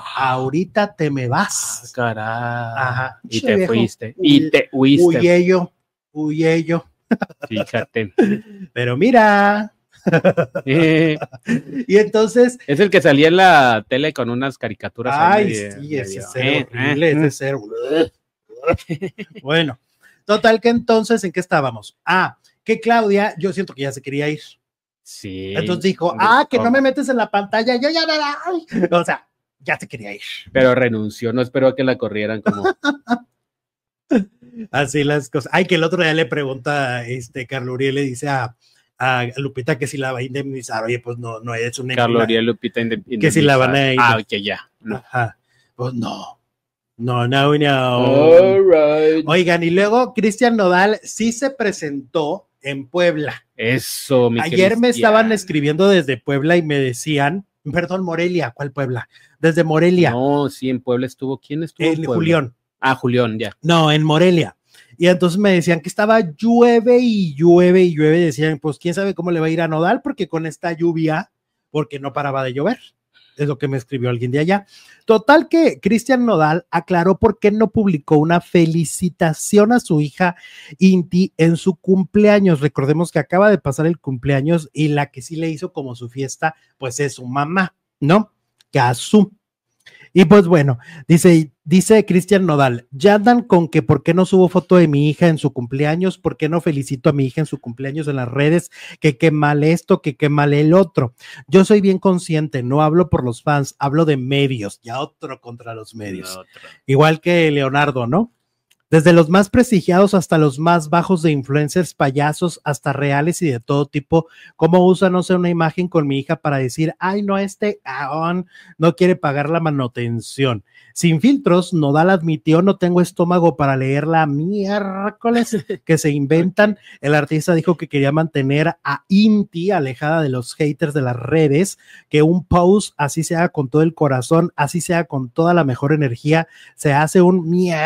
Ahorita te me vas. Ah, caray. Ajá. Y che, te viejo, fuiste. Y te huiste. Huyé yo, huyé yo. Fíjate. Pero mira... Eh, y entonces es el que salía en la tele con unas caricaturas. Ay, medio, sí, ese es eh, horrible, eh, ese eh. Bueno, total que entonces, ¿en qué estábamos? Ah, que Claudia, yo siento que ya se quería ir. Sí. Entonces dijo, ah, que no me metes en la pantalla, yo ya no, o sea, ya se quería ir. Pero renunció, no esperó a que la corrieran como... Así las cosas. Ay, que el otro día le pregunta, este, Carlos Uriel le dice a a Lupita que si la va a indemnizar. Oye, pues no, no es una Carlos Uriel, Lupita indemnizar. Que si la van a indemnizar. Ah, que ya. No. Ajá. Pues no. No, no, no. All right. Oigan, y luego Cristian Nodal sí se presentó en Puebla. Eso, mi Ayer Cristian. Me estaban escribiendo desde Puebla y me decían, perdón, Morelia, ¿cuál Puebla? Desde Morelia. No, sí, en Puebla estuvo. ¿Quién estuvo en Puebla? Julián. Ah, Julián, ya. No, en Morelia. Y entonces me decían que estaba llueve y llueve y llueve. Decían, pues quién sabe cómo le va a ir a Nodal, porque con esta lluvia, porque no paraba de llover. es lo que me escribió alguien de allá. Total que Cristian Nodal aclaró por qué no publicó una felicitación a su hija Inti en su cumpleaños. Recordemos que acaba de pasar el cumpleaños y la que sí le hizo como su fiesta, pues es su mamá, ¿no? Kazu. Y pues bueno, dice, dice Cristian Nodal, ya andan con que por qué no subo foto de mi hija en su cumpleaños, por qué no felicito a mi hija en su cumpleaños en las redes, que qué mal esto, que qué mal el otro. Yo soy bien consciente, no hablo por los fans, hablo de medios, ya otro contra los medios. Otro. Igual que Leonardo, ¿no? Desde los más prestigiados hasta los más bajos de influencers, payasos, hasta reales y de todo tipo, cómo usa, no sé, una imagen con mi hija para decir, ay, no, este aón no quiere pagar la manutención. Sin filtros, Nodal admitió, no tengo estómago para leer la miércoles que se inventan. El artista dijo que quería mantener a Inti alejada de los haters de las redes, que un post, así sea con todo el corazón, así sea con toda la mejor energía, se hace un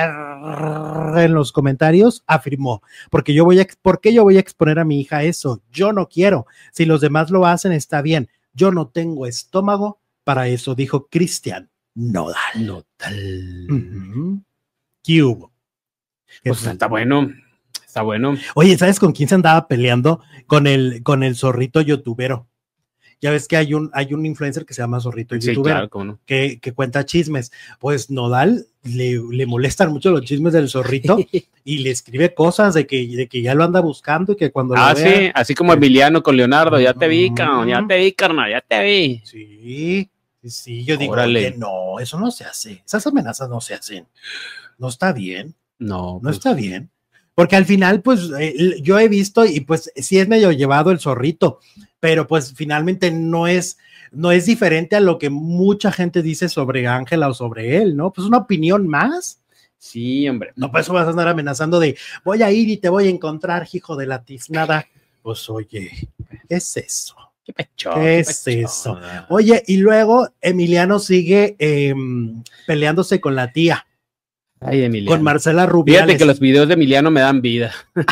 mierda en los comentarios, afirmó, porque yo voy a, ¿por qué yo voy a exponer a mi hija eso? Yo no quiero. Si los demás lo hacen, está bien. Yo no tengo estómago para eso, dijo Cristian Nodal. Nodal. Uh-huh. ¿Qué hubo? Pues está bueno, está bueno. Oye, ¿sabes con quién se andaba peleando? Con el, con el zorrito youtubero. Ya ves que hay un, hay un influencer que se llama Zorrito Sí, Youtuber, claro, ¿cómo no? que, que cuenta chismes. Pues Nodal le, le molestan mucho los chismes del Zorrito y le escribe cosas de que, de que ya lo anda buscando y que cuando ah, lo vea, sí, así como Emiliano con Leonardo, ya te vi, cabrón, ya te vi, carnal, ya te vi. Sí, sí, yo digo, Órale. oye, no, eso no se hace. Esas amenazas no se hacen. No está bien. No, No pues, está bien. Porque al final, pues, eh, yo he visto y pues sí es medio llevado el Zorrito, pero pues finalmente no es, no es diferente a lo que mucha gente dice sobre Ángela o sobre él, ¿no? Pues una opinión más. Sí, hombre. No, pues eso vas a andar amenazando de voy a ir y te voy a encontrar, hijo de la tiznada. Pues oye, ¿qué es eso? ¿Qué pecho? ¿Qué, ¿Qué es pecho? eso? Oye, y luego Emiliano sigue eh, peleándose con la tía. Ay, Emiliano. Con Marcela Rubiales. Fíjate que los videos de Emiliano me dan vida.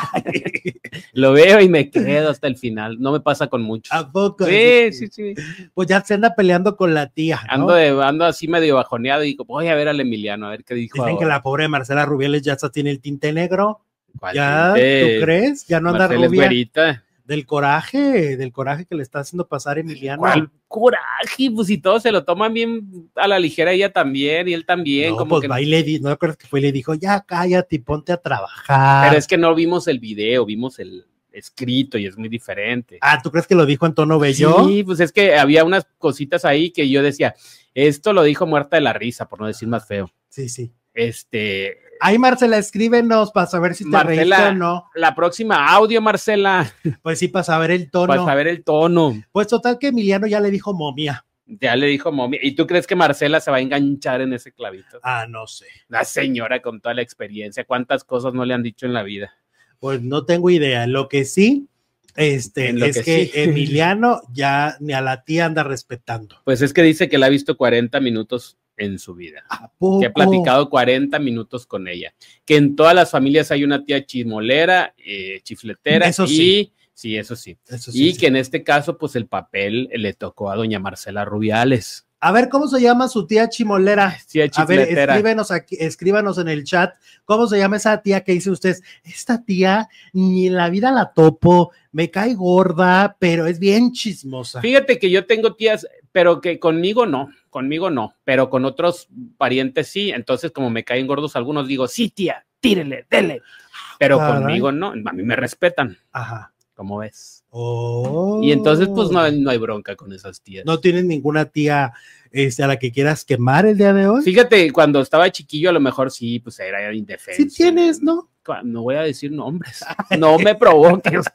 Lo veo y me quedo hasta el final. No me pasa con muchos. ¿A poco? Sí, sí, sí. Pues ya se anda peleando con la tía, ¿no? Ando, de, ando así medio bajoneado y digo, voy a ver al Emiliano, a ver qué dijo. Dicen ahora. que la pobre Marcela Rubiales ya hasta tiene el tinte negro. ¿Cuál ¿Ya? tinte? ¿Tú crees? Ya no anda Marcela es rubia. güerita. Del coraje, del coraje que le está haciendo pasar Emiliano. ¿Cuál coraje? Pues si todos se lo toman bien a la ligera, ella también y él también. No, como pues que va y le di, no te acuerdas que fue y le dijo, ya cállate y ponte a trabajar. Pero es que no vimos el video, vimos el escrito y es muy diferente. Ah, ¿tú crees que lo dijo en tono bello? Sí, pues es que había unas cositas ahí que yo decía, esto lo dijo muerta de la risa, por no decir más feo. Sí, sí. Este... Ay, Marcela, escríbenos para saber si te Marcela, reíste o no. La próxima audio, Marcela. Pues sí, para saber el tono. Para saber el tono. Pues total que Emiliano ya le dijo momia. Ya le dijo momia. ¿Y tú crees que Marcela se va a enganchar en ese clavito? Ah, no sé. La señora con toda la experiencia, ¿cuántas cosas no le han dicho en la vida? Pues no tengo idea. Lo que sí, este, En lo es que que sí. Emiliano ya ni a la tía anda respetando. Pues es que dice que la ha visto cuarenta minutos en su vida. ¿A poco? Que ha platicado cuarenta minutos con ella. Que en todas las familias hay una tía chismolera, eh, chifletera. Eso y, sí. Sí, eso sí. Eso sí, y sí. que en este caso, pues el papel le tocó a doña Marcela Rubiales. A ver, ¿cómo se llama su tía chimolera? Tía A ver, chifletera. escríbenos aquí, escríbanos en el chat, ¿cómo se llama esa tía que dice usted? Esta tía ni en la vida la topo, me cae gorda, pero es bien chismosa. Fíjate que yo tengo tías, pero que conmigo no, conmigo no, pero con otros parientes sí. Entonces, como me caen gordos algunos, digo, sí, tía, tírele, dele. Pero Caray. conmigo no, a mí me respetan, Ajá. como ves. Oh. Y entonces, pues no, no hay bronca con esas tías. ¿No tienes ninguna tía este, a la que quieras quemar el día de hoy? Fíjate, cuando estaba chiquillo, a lo mejor sí, pues era indefenso. Sí tienes, ¿no? No voy a decir nombres. No me provoques.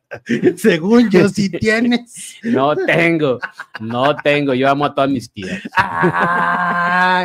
Según yo, sí tienes. No tengo, no tengo. Yo amo a todas mis tías. ¡Ay!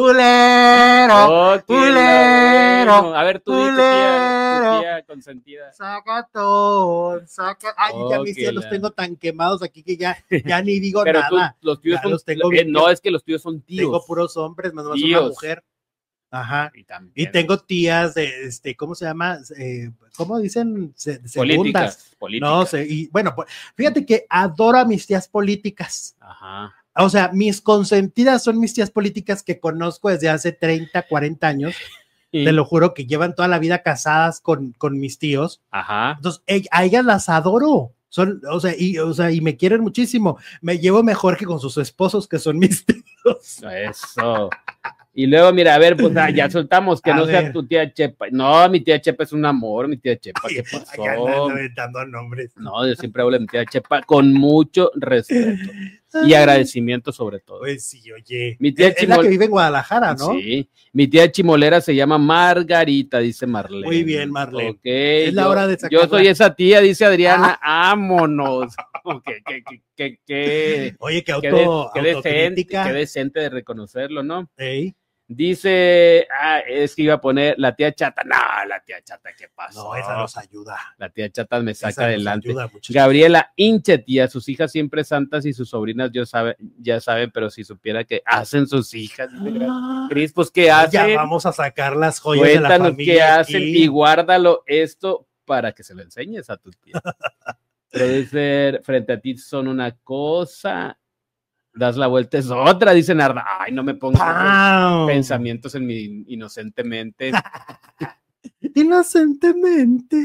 ¡Ulero! Oh, qué ¡Ulero! bueno. A ver, tú, di tu tía, tu tía consentida. Sacatón, saca. Ay, ya Oh, mis qué tías los la- tengo tan quemados aquí que ya, ya ni digo Pero tú, nada. los tuyos Ya son, los tengo eh, bien no, quemados. es que los tuyos son tíos. Tengo puros hombres, menos una Tíos. mujer. Ajá. Y, también, Y tengo tías de, este, ¿cómo se llama? Eh, ¿Cómo dicen? Se- segundas. políticas, políticas. No sé, y bueno, pues, fíjate que adoro a mis tías políticas. Ajá. O sea, mis consentidas son mis tías políticas que conozco desde hace treinta, cuarenta años. Sí. Te lo juro que llevan toda la vida casadas con, con mis tíos. Ajá. Entonces, a ellas las adoro. Son, o sea, y, o sea, y me quieren muchísimo. Me llevo mejor que con sus esposos, que son mis tíos. Eso. Y luego, mira, a ver, pues ah, ya soltamos, que a no ver. Sea tu tía Chepa. No, mi tía Chepa es un amor, mi tía Chepa, ¿qué pasó? Ay, ando inventando nombres. No, yo siempre hablo de mi tía Chepa con mucho respeto y agradecimiento sobre todo. Pues sí, oye. Mi tía es, Chimol... es la que vive en Guadalajara, ¿no? Sí, mi tía chimolera se llama Margarita, dice Marlene. Muy bien, Marlene. Ok, es la yo, hora de sacar. Yo soy esa tía, dice Adriana, ah. Vámonos. Okay, que, que, que, que, oye, que auto, qué, de, qué, decente, qué decente de reconocerlo, ¿no? Ey. Dice, ah, es que iba a poner la tía Chata. No, la tía Chata, ¿qué pasó? No, esa nos ayuda. La tía Chata me saca esa adelante. Ayuda, Gabriela, hinche tía, sus hijas siempre santas y sus sobrinas yo sabe, ya saben, pero si supiera que hacen sus hijas. Ah, Cris, pues ¿qué hacen? Ya vamos a sacar las joyas Cuéntanos de la familia. ¿Qué hacen? Aquí. Y guárdalo esto para que se lo enseñes a tu tía. Producer, frente a ti son una cosa... Das la vuelta es otra, dice Narda. Ay, no me pongas pensamientos en mi inocentemente. Inocentemente.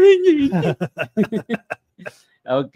Ok,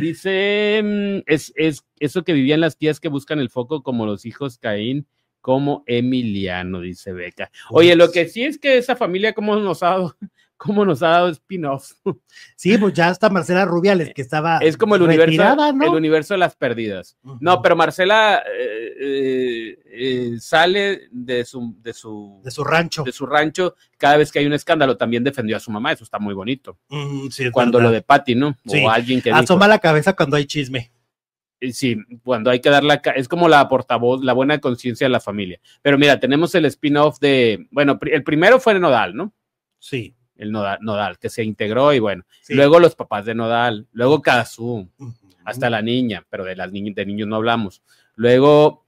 dice, es, es eso que vivían las tías que buscan el foco como los hijos Caín, como Emiliano, dice Beca. Oye, lo que sí es que esa familia, ¿cómo nos ha dado, cómo nos ha dado spin-off? Sí, pues ya está Marcela Rubiales, que estaba es como el universo, ¿no? el universo de las perdidas. Uh-huh. No, pero Marcela eh, eh, eh, sale de su, de su de su rancho, de su rancho cada vez que hay un escándalo. También defendió a su mamá, eso está muy bonito. Uh-huh, sí, cuando verdad. Lo de Patty, ¿no? O sí. alguien que asoma dijo, la cabeza cuando hay chisme. Sí, cuando hay que dar la... Es como la portavoz, la buena conciencia de la familia. Pero mira, tenemos el spin-off de... Bueno, el primero fue de Nodal, ¿no? Sí. El Nodal, Nodal, que se integró y bueno. Sí. Luego los papás de Nodal. Luego Kazú. Uh-huh. Hasta la niña, pero de las niñas, de niños no hablamos. Luego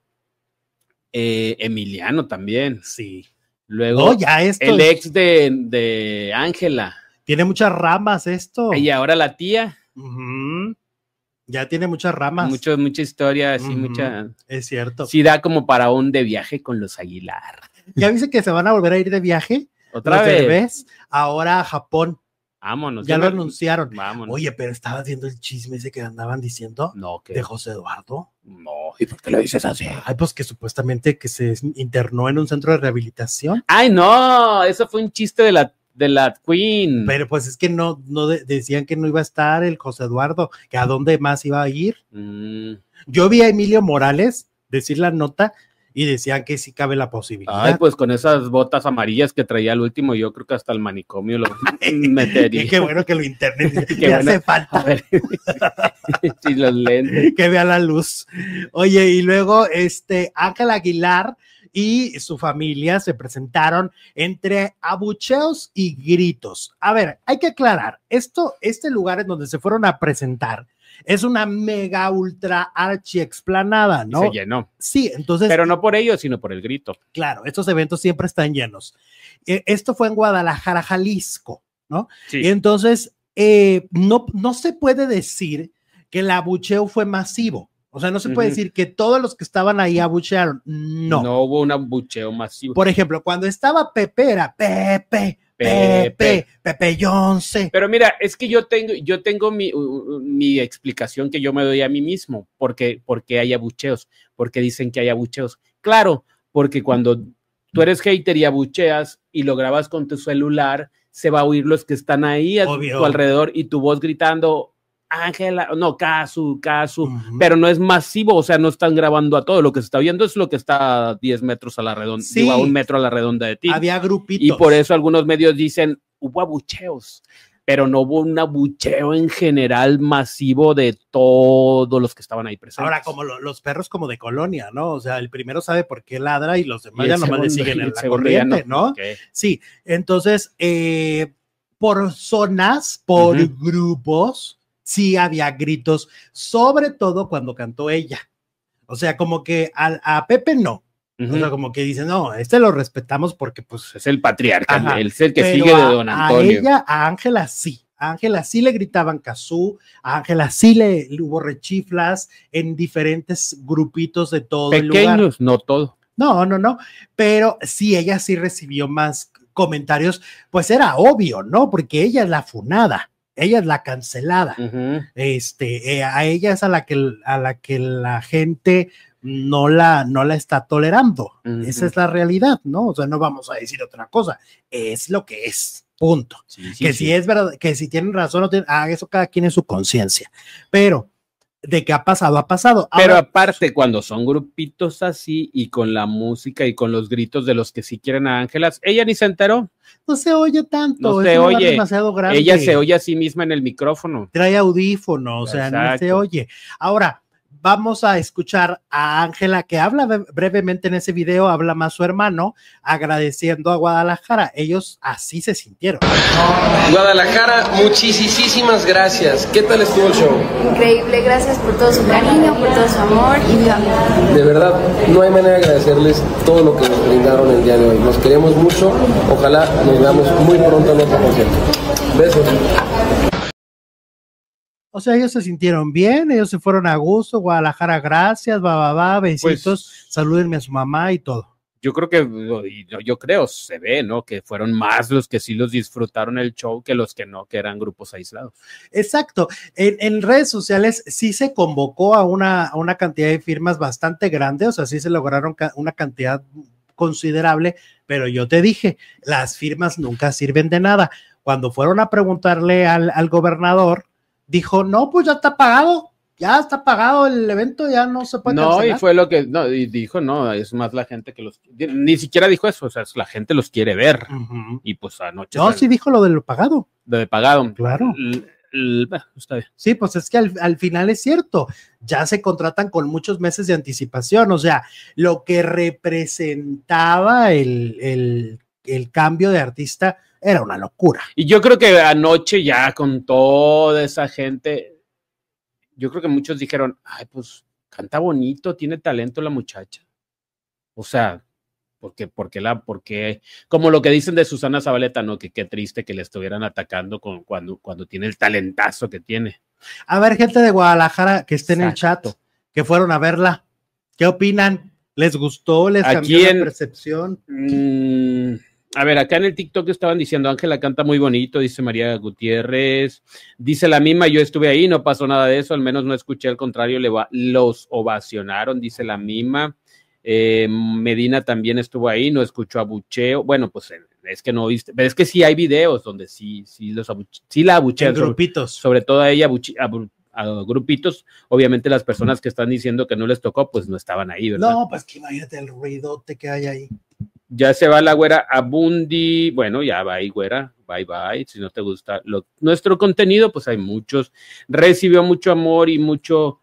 eh, Emiliano también. Sí. Luego no, ya esto el ex de Ángela. Tiene muchas ramas esto. Y ahora la tía. Uh-huh. Ya tiene muchas ramas. Mucho, mucha historia, así, uh-huh. mucha. Es cierto. Sí, da como para un de viaje con los Aguilar. ¿Ya viste que se van a volver a ir de viaje? ¿Otra vez? vez? Ahora a Japón. Vámonos. Ya lo me... anunciaron. Vámonos. Oye, pero estabas viendo el chisme ese que andaban diciendo. No, ¿qué? De José Eduardo. No, ¿y por qué lo dices así? Ay, pues que supuestamente que se internó en un centro de rehabilitación. Ay, no, eso fue un chiste de la de la Queen. Pero pues es que no, no de, decían que no iba a estar el José Eduardo, que a dónde más iba a ir. Mm. Yo vi a Emilio Morales decir la nota y decían que sí cabe la posibilidad. Ay, pues con esas botas amarillas que traía al último, yo creo que hasta el manicomio lo metería. Qué bueno que lo internet le bueno. hace falta. A ver, sí, los lentes. Que vea la luz. Oye, y luego este Ángel Aguilar y su familia se presentaron entre abucheos y gritos. A ver, hay que aclarar, esto, este lugar en donde se fueron a presentar es una mega ultra archi explanada, ¿no? Se llenó. Sí, entonces. Pero no por ello, sino por el grito. Claro, estos eventos siempre están llenos. Eh, esto fue en Guadalajara, Jalisco, ¿no? Sí. Y entonces, eh, no, no se puede decir que el abucheo fue masivo. O sea, no se puede uh-huh. decir que todos los que estaban ahí abuchearon. No. No hubo un abucheo masivo. Por ejemplo, cuando estaba Pepe, era Pepe, Pepe, Pepe, Pepe Yonce. Pero mira, es que yo tengo, yo tengo mi, uh, mi explicación que yo me doy a mí mismo. Porque, porque hay abucheos. Porque dicen que hay abucheos. Claro, porque cuando tú eres hater y abucheas y lo grabas con tu celular, se va a oír los que están ahí a Obvio. tu alrededor y tu voz gritando... Ángela, no, Casu, Casu, uh-huh. pero no es masivo, o sea, no están grabando a todo, lo que se está viendo es lo que está a diez metros a la redonda, sí. digo, a un metro a la redonda de ti. Había grupitos. Y por eso algunos medios dicen, hubo abucheos, pero no hubo un abucheo en general masivo de todos los que estaban ahí presentes. Ahora, como lo, los perros como de colonia, ¿no? O sea, el primero sabe por qué ladra y los demás y ya nomás le siguen en la corriente, ¿no? ¿no? Okay. Sí, entonces, eh, por zonas, por uh-huh. grupos, sí había gritos, sobre todo cuando cantó ella. O sea, como que a, a Pepe no. Uh-huh. O sea, como que dicen, no, este lo respetamos porque pues... Es el patriarca, ajá, él es el que sigue de Don Antonio. A ella, a Ángela sí. A Ángela sí le gritaban Cazú, a Ángela sí le, le hubo rechiflas en diferentes grupitos de todo el lugar. Pequeños, no todo. No, no, no, pero sí, ella sí recibió más comentarios, pues era obvio, ¿no? Porque ella es la funada, ella es la cancelada. Uh-huh. Este, eh, a ella es a la que, a la que la gente no la, no la está tolerando. Uh-huh. Esa es la realidad, ¿no? O sea, no vamos a decir otra cosa, es lo que es, punto. Sí, sí, que sí. Si es verdad, que si tienen razón, no tienen, ah, eso cada quien en su conciencia, pero de qué ha pasado, ha pasado. Ahora, pero aparte, cuando son grupitos así y con la música y con los gritos de los que sí quieren a Ángelas, ella ni se enteró. No se oye tanto. No se oye. Demasiado grande. Ella se oye a sí misma en el micrófono. Trae audífono, o sea, exacto, no se oye. Ahora, vamos a escuchar a Ángela, que habla brevemente en ese video, habla más su hermano, agradeciendo a Guadalajara. Ellos así se sintieron. Guadalajara, muchísimas gracias. ¿Qué tal estuvo el show? Increíble, gracias por todo su cariño, por todo su amor y viva. De verdad, no hay manera de agradecerles todo lo que nos brindaron el día de hoy. Nos queremos mucho. Ojalá nos veamos muy pronto en otro concierto. Besos. O sea, ellos se sintieron bien, ellos se fueron a gusto, Guadalajara, gracias, va, va, va, besitos, pues, salúdenme a su mamá y todo. Yo creo que, yo creo, se ve, ¿no? Que fueron más los que sí los disfrutaron el show que los que no, que eran grupos aislados. Exacto. En, en redes sociales sí se convocó a una, a una cantidad de firmas bastante grande, o sea, sí se lograron ca- una cantidad considerable, pero yo te dije, las firmas nunca sirven de nada. Cuando fueron a preguntarle al, al gobernador, dijo, no, pues ya está pagado, ya está pagado el evento, ya no se puede cancelar. No, y fue lo que, no, y dijo, no, es más la gente que los, ni siquiera dijo eso, o sea, la gente los quiere ver, uh-huh. Y pues anoche. No, sí dijo lo de lo pagado. Lo de pagado. Claro. L- l- l- está bien. Sí, pues es que al, al final es cierto, ya se contratan con muchos meses de anticipación, o sea, lo que representaba el, el, el cambio de artista era una locura. Y yo creo que anoche ya con toda esa gente, yo creo que muchos dijeron, ay, pues canta bonito, tiene talento la muchacha. O sea, porque, porque la, porque, como lo que dicen de Susana Zabaleta, ¿no? Que qué triste que le estuvieran atacando con, cuando, cuando tiene el talentazo que tiene. A ver, gente de Guadalajara que esté en el chat, que fueron a verla, ¿qué opinan? ¿Les gustó? ¿Les cambió Aquí en, la percepción? Mmm, A ver, acá en el TikTok estaban diciendo, Ángela canta muy bonito, dice María Gutiérrez, dice la misma, yo estuve ahí, no pasó nada de eso, al menos no escuché, al contrario, le va, los ovacionaron, dice la misma, eh, Medina también estuvo ahí, no escuchó abucheo, bueno, pues es que no viste, pero es que sí hay videos donde sí, sí, los abuche, sí la abuchean, grupitos. Sobre, sobre todo a ella, abuche, abu, a grupitos, obviamente las personas que están diciendo que no les tocó, pues no estaban ahí, ¿verdad? No, pues que imagínate el ruidote que hay ahí. Ya se va la güera Abundi, bueno, ya va ahí, güera, bye bye, si no te gusta lo, nuestro contenido, pues hay muchos, recibió mucho amor y mucho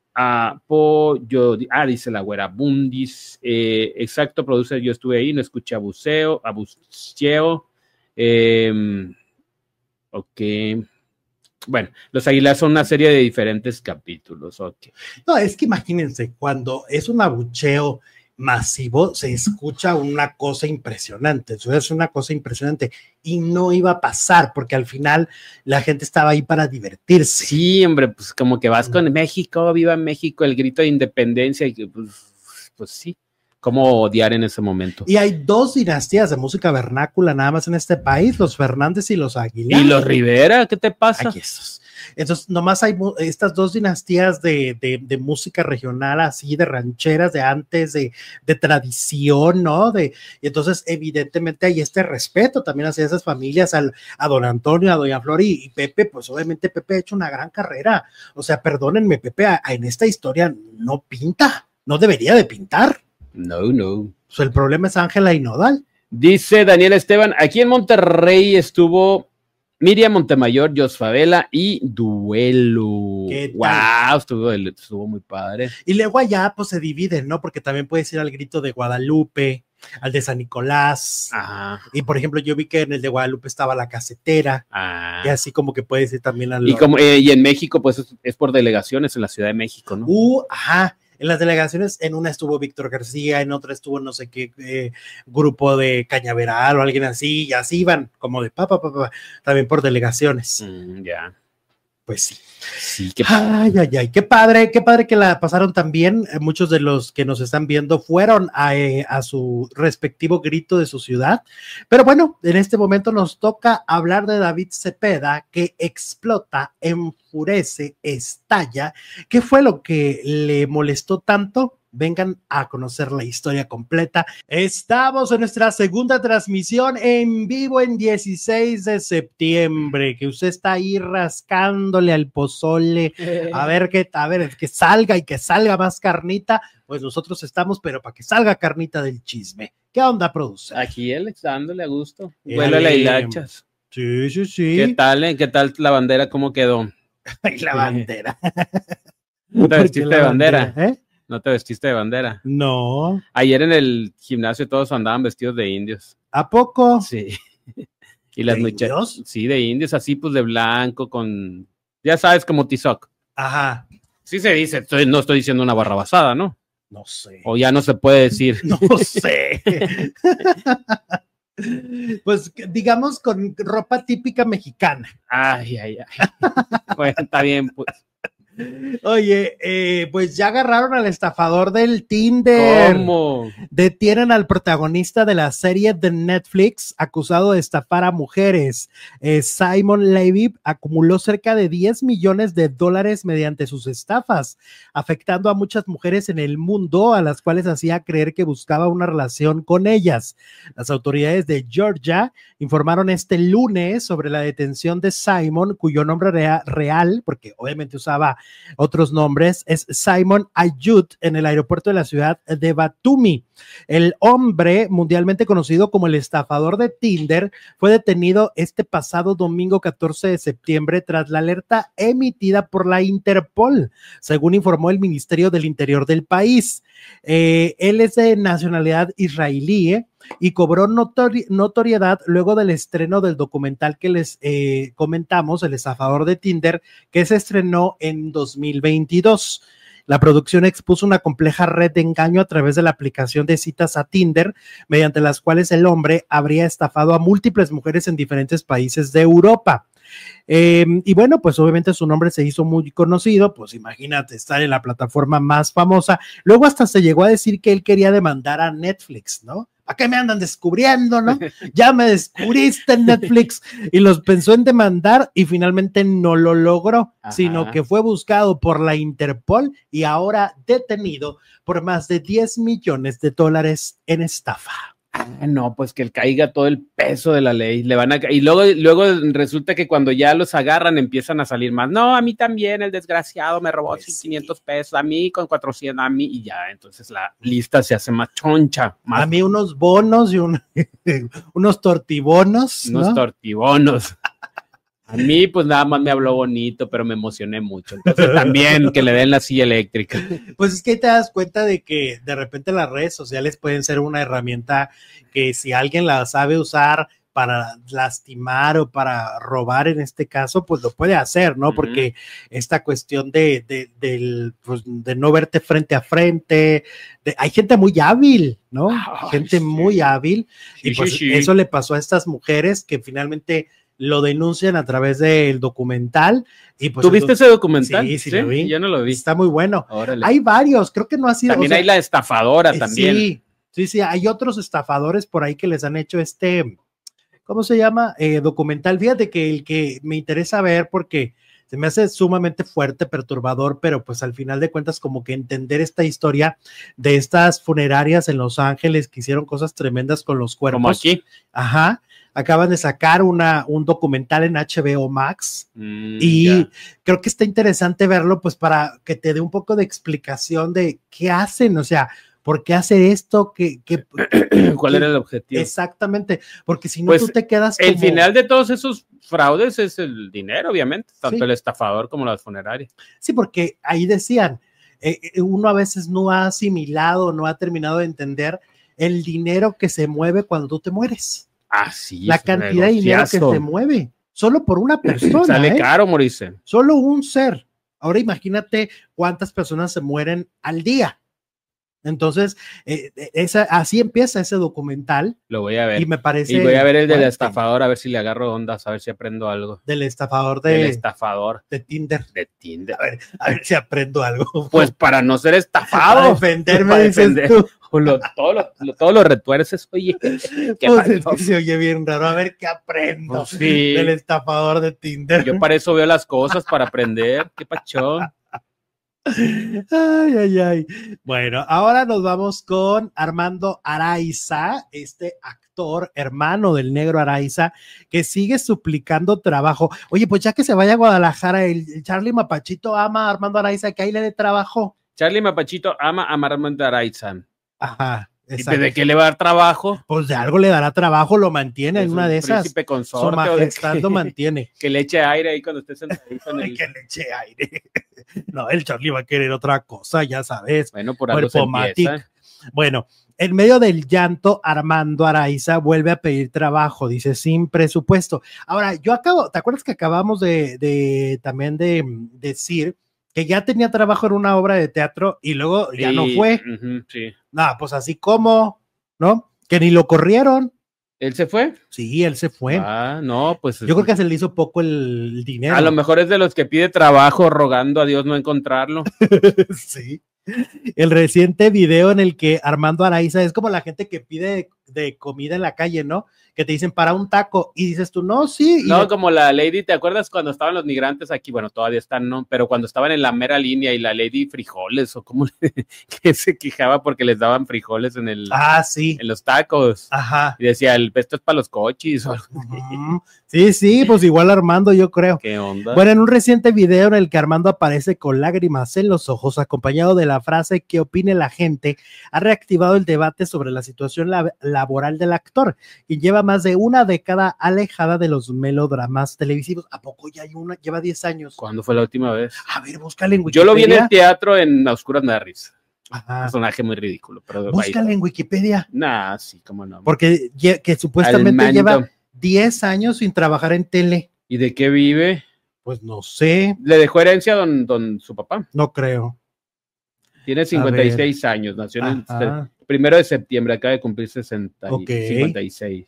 apoyo, ah, dice la güera Abundis, eh, exacto, producer, yo estuve ahí, no escuché abuseo, abucheo, eh, ok, bueno, Los Aguilar son una serie de diferentes capítulos, ok. No, es que imagínense, cuando es un abucheo masivo, se escucha una cosa impresionante, eso es una cosa impresionante y no iba a pasar porque al final la gente estaba ahí para divertirse. Sí, hombre, pues como que vas con México, viva México, el grito de independencia y pues, pues sí, cómo odiar en ese momento. Y hay dos dinastías de música vernácula nada más en este país, los Fernández y los Aguilar. ¿Y los Rivera? ¿Qué te pasa? Aquí estos. Entonces, nomás hay estas dos dinastías de, de, de música regional, así, de rancheras, de antes, de, de tradición, ¿no? De, y entonces, evidentemente, hay este respeto también hacia esas familias, al, a don Antonio, a doña Flor y, y Pepe, pues obviamente Pepe ha hecho una gran carrera. O sea, perdónenme, Pepe, a, a en esta historia no pinta, no debería de pintar. No, no. Pues el problema es Ángela y Nodal. Dice Daniel Esteban, aquí en Monterrey estuvo Miriam Montemayor, Jos Favela y Duelo. ¿Qué tal? Wow, estuvo, estuvo muy padre. Y luego allá pues se dividen, ¿no? Porque también puedes ir al grito de Guadalupe, al de San Nicolás. Ajá. Y por ejemplo, yo vi que en el de Guadalupe estaba la casetera. Ah. Y así como que puedes ir también al. Y, como, eh, y en México, pues es, es por delegaciones en la Ciudad de México, ¿no? Uh, ajá. en las delegaciones, en una estuvo Víctor García, en otra estuvo no sé qué eh, grupo de Cañaveral o alguien así, y así iban como de papá, papá, pa, pa, también por delegaciones. Mm, ya. Yeah. Pues sí. Sí, qué ay, ay, ay, qué padre, qué padre que la pasaron tan bien. Muchos de los que nos están viendo fueron a, eh, a su respectivo grito de su ciudad. Pero bueno, en este momento nos toca hablar de David Cepeda, que explota, enfurece, estalla. ¿Qué fue lo que le molestó tanto? Vengan a conocer la historia completa. Estamos en nuestra segunda transmisión en vivo en dieciséis de septiembre, que usted está ahí rascándole al pozole, a ver que, a ver, que salga y que salga más carnita, pues nosotros estamos, pero para que salga carnita del chisme. ¿Qué onda, producer? Aquí él dándole a gusto. Huele a la hilachas. Sí, sí, sí. ¿Qué tal, eh? ¿Qué tal la bandera? ¿Cómo quedó? Ay, la bandera. ¿No te vestiste de bandera? bandera ¿eh? ¿No te vestiste de bandera? No. Ayer en el gimnasio todos andaban vestidos de indios. ¿A poco? Sí. Y las muchachas. Sí, de indios, así pues de blanco, con, ya sabes, como tizoc. Ajá. Sí se dice, estoy, no estoy diciendo una barrabasada, ¿no? No sé. O ya no se puede decir. No sé. Pues digamos con ropa típica mexicana. Ay, ay, ay. Bueno, está bien, pues. Oye, eh, pues ya agarraron al estafador del Tinder. ¿Cómo? Detienen al protagonista de la serie de Netflix acusado de estafar a mujeres. Eh, Simon Levy acumuló cerca de diez millones de dólares mediante sus estafas, afectando a muchas mujeres en el mundo a las cuales hacía creer que buscaba una relación con ellas. Las autoridades de Georgia informaron este lunes sobre la detención de Simon, cuyo nombre rea- real, porque obviamente usaba otros nombres, es Simon Ayud, en el aeropuerto de la ciudad de Batumi. El hombre mundialmente conocido como el estafador de Tinder fue detenido este pasado domingo catorce de septiembre tras la alerta emitida por la Interpol, según informó el Ministerio del Interior del país. Eh, él es de nacionalidad israelí, ¿eh? Y cobró notori- notoriedad luego del estreno del documental que les eh, comentamos, El estafador de Tinder, que se estrenó en dos mil veintidós. La producción expuso una compleja red de engaño a través de la aplicación de citas a Tinder, mediante las cuales el hombre habría estafado a múltiples mujeres en diferentes países de Europa. Eh, y bueno, pues obviamente su nombre se hizo muy conocido, pues imagínate estar en la plataforma más famosa. Luego hasta se llegó a decir que él quería demandar a Netflix, ¿no? ¿A qué me andan descubriendo, no? Ya me descubriste en Netflix, y los pensó en demandar y finalmente no lo logró, Ajá. sino que fue buscado por la Interpol y ahora detenido por más de diez millones de dólares en estafa. Ah, no, pues que él caiga todo el peso de la ley, le van a y luego, luego resulta que cuando ya los agarran empiezan a salir más, no, a mí también el desgraciado me robó pues quinientos sí. pesos, a mí con cuatrocientos, a mí, y ya, entonces la lista se hace más choncha. Más a mí unos bonos y un, unos tortibonos, unos ¿no? tortibonos. A mí, pues nada más me habló bonito, pero me emocioné mucho. Entonces también que le den la silla eléctrica. Pues es que ahí te das cuenta de que de repente las redes sociales pueden ser una herramienta que si alguien la sabe usar para lastimar o para robar en este caso, pues lo puede hacer, ¿no? Uh-huh. Porque esta cuestión de, de, de, pues, de no verte frente a frente, de, hay gente muy hábil, ¿no? Ay, gente sí. muy hábil. Sí, y pues sí, sí. eso le pasó a estas mujeres que finalmente lo denuncian a través del documental. Y pues ¿tú viste ese documental? Sí, sí, ¿Sí? lo vi. Yo no lo vi. Está muy bueno. Órale. Hay varios, creo que no ha sido. También o sea, hay la estafadora eh, también. Sí, sí, sí, hay otros estafadores por ahí que les han hecho este, ¿cómo se llama? Eh, documental. Fíjate que el que me interesa ver porque se me hace sumamente fuerte, perturbador, pero pues al final de cuentas como que entender esta historia de estas funerarias en Los Ángeles que hicieron cosas tremendas con los cuerpos. Como aquí. Ajá. Acaban de sacar una, un documental en H B O Max mm, y yeah. creo que está interesante verlo pues para que te dé un poco de explicación de qué hacen, o sea, ¿por qué hacer esto? ¿Qué, qué, ¿Cuál qué, era el objetivo? Exactamente, porque si no pues tú te quedas como... El final de todos esos fraudes es el dinero, obviamente, tanto sí. el estafador como las funerarias. Sí, porque ahí decían, eh, uno a veces no ha asimilado, no ha terminado de entender el dinero que se mueve cuando tú te mueres. Ah, sí, la cantidad de dinero que se mueve, solo por una persona. Sale ¿eh? caro morirse. Solo un ser. Ahora imagínate cuántas personas se mueren al día. Entonces, eh, esa, así empieza ese documental. Lo voy a ver. Y me parece. Y voy a ver el del fuerte. estafador, a ver si le agarro ondas, a ver si aprendo algo. Del estafador de. Del estafador. De Tinder. De Tinder. A ver, a ver si aprendo algo. Pues para no ser estafado. Para defenderme, para dices defender. tú. Lo, todo lo, lo, todo lo retuerces, oye. ¿Qué Pues es pasó? que se oye bien raro. A ver qué aprendo. Pues sí. Del estafador de Tinder. Yo para eso veo las cosas, para aprender. ¿Qué pachón? Ay, ay, ay. Bueno, ahora nos vamos con Armando Araiza, este actor, hermano del Negro Araiza, que sigue suplicando trabajo. Oye, pues ya que se vaya a Guadalajara, el, el Charlie Mapachito ama a Armando Araiza, que ahí le dé trabajo. Charlie Mapachito ama a Armando Araiza. Ajá. ¿Y de qué le va a dar trabajo? Pues de algo le dará trabajo, lo mantiene en una de esas. Príncipe Su consorte. majestad lo mantiene. Que le eche aire ahí cuando esté sentadito en el... Que le eche aire. No, el Charlie va a querer otra cosa, ya sabes. Bueno, por algo se empieza. Bueno, en medio del llanto, Armando Araiza vuelve a pedir trabajo, dice, sin presupuesto. Ahora, yo acabo, ¿te acuerdas que acabamos de, de también de decir que ya tenía trabajo en una obra de teatro y luego ya Sí, no fue? Uh-huh, sí. No, pues así como, ¿no? Que ni lo corrieron. ¿Él se fue? Sí, él se fue. Ah, no, pues. Yo creo que se le hizo poco el, el dinero. A lo mejor es de los que pide trabajo rogando a Dios no encontrarlo. Sí. El reciente video en el que Armando Araiza es como la gente que pide de, de comida en la calle, ¿no? Que te dicen para un taco y dices tú, no, sí. Y No, le... como la Lady, ¿te acuerdas cuando estaban los migrantes aquí? Bueno, todavía están, ¿no? Pero cuando estaban en la mera línea y la Lady frijoles o como que se quejaba porque les daban frijoles en el ah, sí. en los tacos. Ajá. Y decía, el esto es para los cochis. O... Uh-huh. Sí, sí, pues igual Armando, yo creo. ¿Qué onda? Bueno, en un reciente video en el que Armando aparece con lágrimas en los ojos, acompañado de la frase ¿qué opine la gente?, ha reactivado el debate sobre la situación lab- laboral del actor, quien lleva más de una década alejada de los melodramas televisivos. ¿A poco ya hay una? Lleva diez años. ¿Cuándo fue la última vez? A ver, búscale en Wikipedia. Yo lo vi en el teatro en A Oscuras me da risa. Ajá. Personaje muy ridículo. Pero búscale en Wikipedia. Nah, sí, cómo no. Porque que supuestamente lleva diez años sin trabajar en tele. ¿Y de qué vive? Pues no sé. ¿Le dejó herencia a don, don su papá? No creo. Tiene cincuenta y seis años, nació en Ajá. el primero de septiembre, acaba de cumplir sesenta, okay. cincuenta y seis.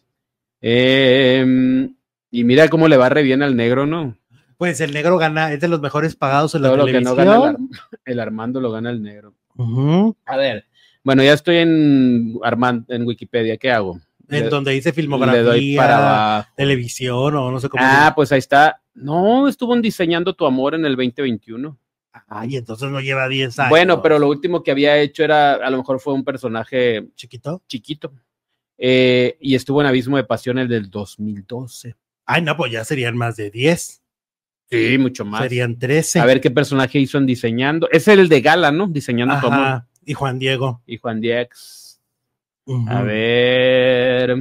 Eh, y mira cómo le va re bien al negro, ¿no? Pues el negro gana, es de los mejores pagados en Todo la lo televisión. que no gana el, Ar el Armando lo gana el negro. Uh-huh. A ver, bueno, ya estoy en Armando, en Wikipedia, ¿qué hago? En le, donde dice filmografía, le doy para abajo. Televisión o no sé cómo. Ah, pues ahí está. No, estuvo en Diseñando tu Amor en el veinte veintiuno. Ay, entonces no lleva diez años. Bueno, pero lo último que había hecho era, a lo mejor fue un personaje chiquito. Chiquito. Eh, y estuvo en Abismo de Pasión el del dos mil doce. Ay, no, pues ya serían más de diez. Sí, mucho más. Serían trece. A ver qué personaje hizo en Diseñando. Es el de Gala, ¿no? Diseñando Ajá. tu Amor. Y Juan Diego. Y Juan Diex. Uh-huh. A ver.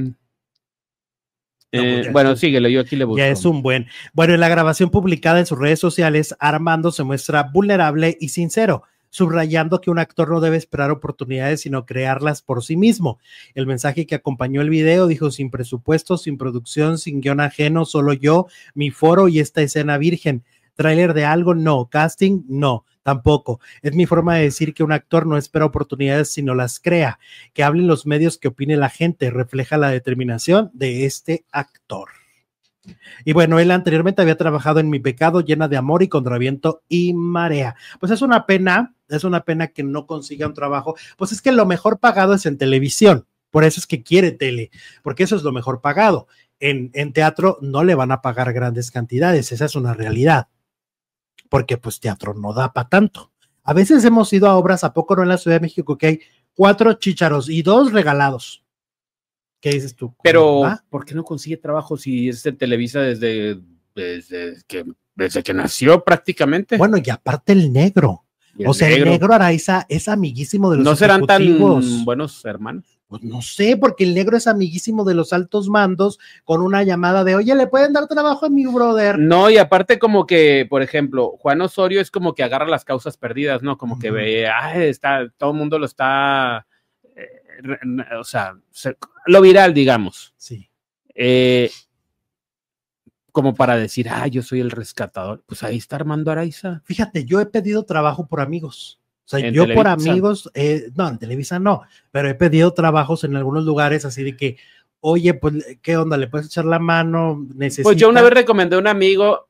No, eh, pues bueno, es, síguelo, yo aquí le busco. Ya es un buen. Bueno, en la grabación publicada en sus redes sociales, Armando se muestra vulnerable y sincero, subrayando que un actor no debe esperar oportunidades, sino crearlas por sí mismo. El mensaje que acompañó el video dijo: sin presupuesto, sin producción, sin guión ajeno, solo yo, mi foro y esta escena virgen. Tráiler de algo, no. Casting, no. Tampoco. Es mi forma de decir que un actor no espera oportunidades, sino las crea. Que hablen los medios, que opine la gente. Refleja la determinación de este actor. Y bueno, él anteriormente había trabajado en Mi Pecado, Llena de Amor y Contra Viento y Marea. Pues es una pena, es una pena que no consiga un trabajo. Pues es que lo mejor pagado es en televisión. Por eso es que quiere tele, porque eso es lo mejor pagado. En, en teatro no le van a pagar grandes cantidades, esa es una realidad. Porque pues teatro no da para tanto. A veces hemos ido a obras, ¿a poco no en la Ciudad de México que hay cuatro chícharos y dos regalados? ¿Qué dices tú? Pero, ¿va? ¿por qué no consigue trabajo si es de Televisa desde, desde, que, desde que nació prácticamente? Bueno, y aparte el negro. El o sea, negro. el negro Araiza es amiguísimo de los ¿No serán ejecutivos. Tan buenos hermanos? Pues no sé, porque el negro es amiguísimo de los altos mandos con una llamada de, oye, ¿le pueden dar trabajo a mi brother? No, y aparte como que, por ejemplo, Juan Osorio es como que agarra las causas perdidas, ¿no? Como uh-huh. que ve, ay, está, todo el mundo lo está, eh, o sea, se, lo viral, digamos. Sí. Eh, como para decir, ah, yo soy el rescatador. Pues ahí está Armando Araiza. Fíjate, yo he pedido trabajo por amigos. O sea, ¿En yo Televisa? por amigos, eh, no, en Televisa no, pero he pedido trabajos en algunos lugares así de que, oye, pues, ¿qué onda? ¿Le puedes echar la mano? Necesita... Pues yo una vez recomendé a un amigo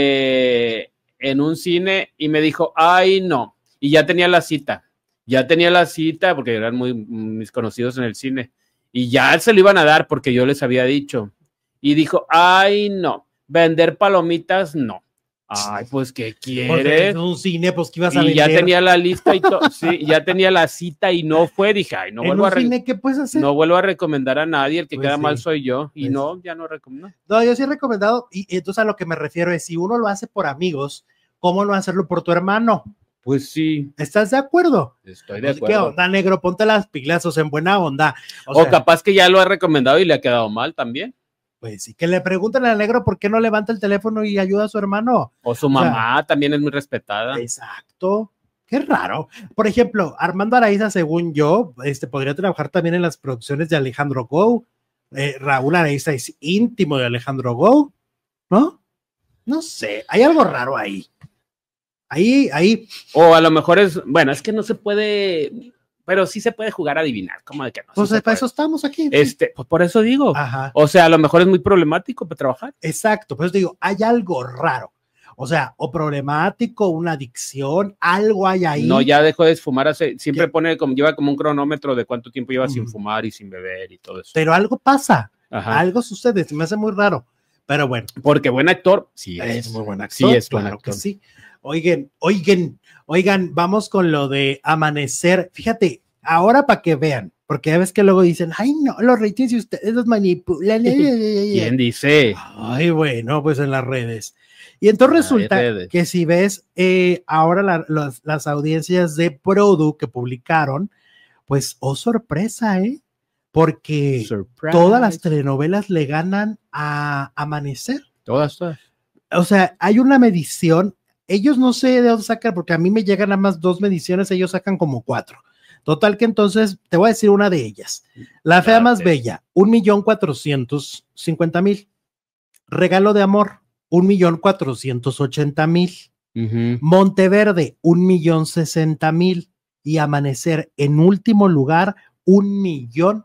eh, en un cine y me dijo, ay, no. Y ya tenía la cita. Ya tenía la cita porque eran muy mis conocidos en el cine. Y ya se lo iban a dar porque yo les había dicho. Y dijo, ay, no. Vender palomitas, no. Ay, pues, ¿qué quieres? Es un cine, pues, ¿qué ibas a Y vender? ya tenía la lista y todo. Sí, ya tenía la cita y no fue. Dije, ay, no ¿En vuelvo un a re- cine qué puedes hacer? no vuelvo a recomendar a nadie. El que Pues queda sí. mal soy yo. Y Pues no, ya no recomiendo. No, yo sí he recomendado, y y entonces a lo que me refiero es, si uno lo hace por amigos, ¿cómo no hacerlo por tu hermano? Pues sí, ¿Estás de acuerdo? estoy de Pues, ¿qué acuerdo. onda, negro? Ponte las pilas, o sea, en buena onda. O, O sea, capaz que ya lo ha recomendado y le ha quedado mal también. pues sí, que le pregunten al negro por qué no levanta el teléfono y ayuda a su hermano. O su mamá también es muy respetada. Exacto. Qué raro. Por ejemplo, Armando Araiza, según yo, este, podría trabajar también en las producciones de Alejandro Gou. Eh, Raúl Araiza es íntimo de Alejandro Gou, ¿no? No sé, hay algo raro ahí. Ahí, ahí. O a lo mejor es, bueno, es que no se puede, pero sí se puede jugar a adivinar. ¿Cómo de que no? Sí Pues se para puede. eso estamos aquí. Este, pues por eso digo. Ajá, O sea, a lo mejor es muy problemático para trabajar. exacto. Pues digo, hay algo raro. O sea, o problemático, una adicción, algo hay ahí. No, ya dejó de fumar hace, siempre Ya. pone como, lleva como un cronómetro de cuánto tiempo lleva sin Ujú. fumar y sin beber y todo eso. Pero algo pasa, Ajá. algo sucede, se me hace muy raro. Pero bueno. Porque buen actor, sí Es es. muy buen actor, Sí es buen claro que actor. sí. Oigan, oigan, oigan, vamos con lo de Amanecer. Fíjate, ahora para que vean, porque ya ves que luego dicen, ay, no, los ratings y ustedes los manipulan. ¿Quién dice? Ay, bueno, pues en las redes. Y entonces Ay, resulta redes. que si ves eh, ahora la- las, las audiencias de Produ que publicaron, pues, oh sorpresa, ¿eh? Porque Surprise. todas las telenovelas le ganan a Amanecer. Todas, todas. O sea, hay una medición, ellos no sé de dónde sacan, porque a mí me llegan a más dos mediciones, ellos sacan como cuatro. Total que entonces, te voy a decir una de ellas. La fea más Date. bella, un millón cuatrocientos cincuenta mil. Regalo de amor, un millón cuatrocientos ochenta mil. Ujú. Monteverde, un millón sesenta mil. Y Amanecer, en último lugar, un millón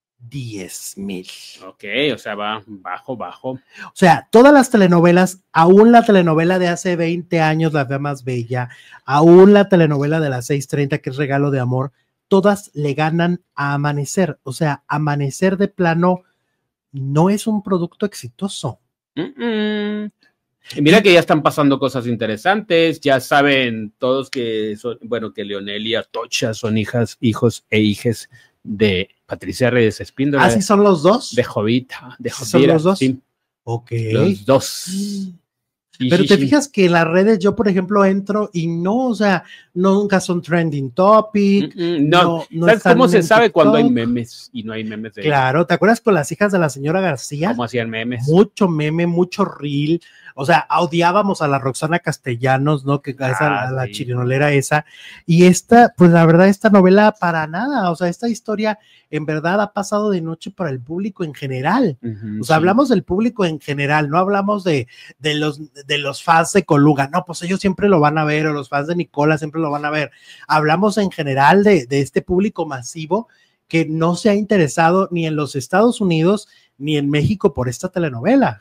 diez mil. Ok, o sea, va bajo, bajo. O sea, todas las telenovelas, aún la telenovela de hace veinte años, La Fea Más Bella, aún la telenovela de las seis treinta, que es Regalo de Amor, todas le ganan a Amanecer. O sea, Amanecer de plano no es un producto exitoso. Mm-mm. Y mira que ya están pasando cosas interesantes, ya saben todos que son, bueno, que Leonel y Atocha son hijas, hijos e hijes de Patricia Reyes Espíndola, ¿Así son los dos? de Jovita, de ¿Son Jovira, los dos? sí, Ok. los dos. Sí, Pero sí, te sí. fijas que en las redes yo, por ejemplo, entro y no, o sea, nunca son trending topic. Mm-mm, no, no- no ¿sabes están cómo se en sabe cuando hay TikTok? memes y no hay memes de Claro, ¿te acuerdas con las hijas de la señora García? cómo hacían memes? Mucho meme, mucho reel. O sea, odiábamos a la Roxana Castellanos, ¿no? Que esa, Ah, a la sí. chirinolera esa. Y esta, pues la verdad, esta novela para nada. O sea, esta historia en verdad ha pasado de noche para el público en general. Ujú, O sea, sí. hablamos del público en general, no hablamos de, de, los, de los fans de Coluga. No, pues ellos siempre lo van a ver, o los fans de Nicola siempre lo van a ver. Hablamos en general de, de este público masivo que no se ha interesado ni en los Estados Unidos ni en México por esta telenovela.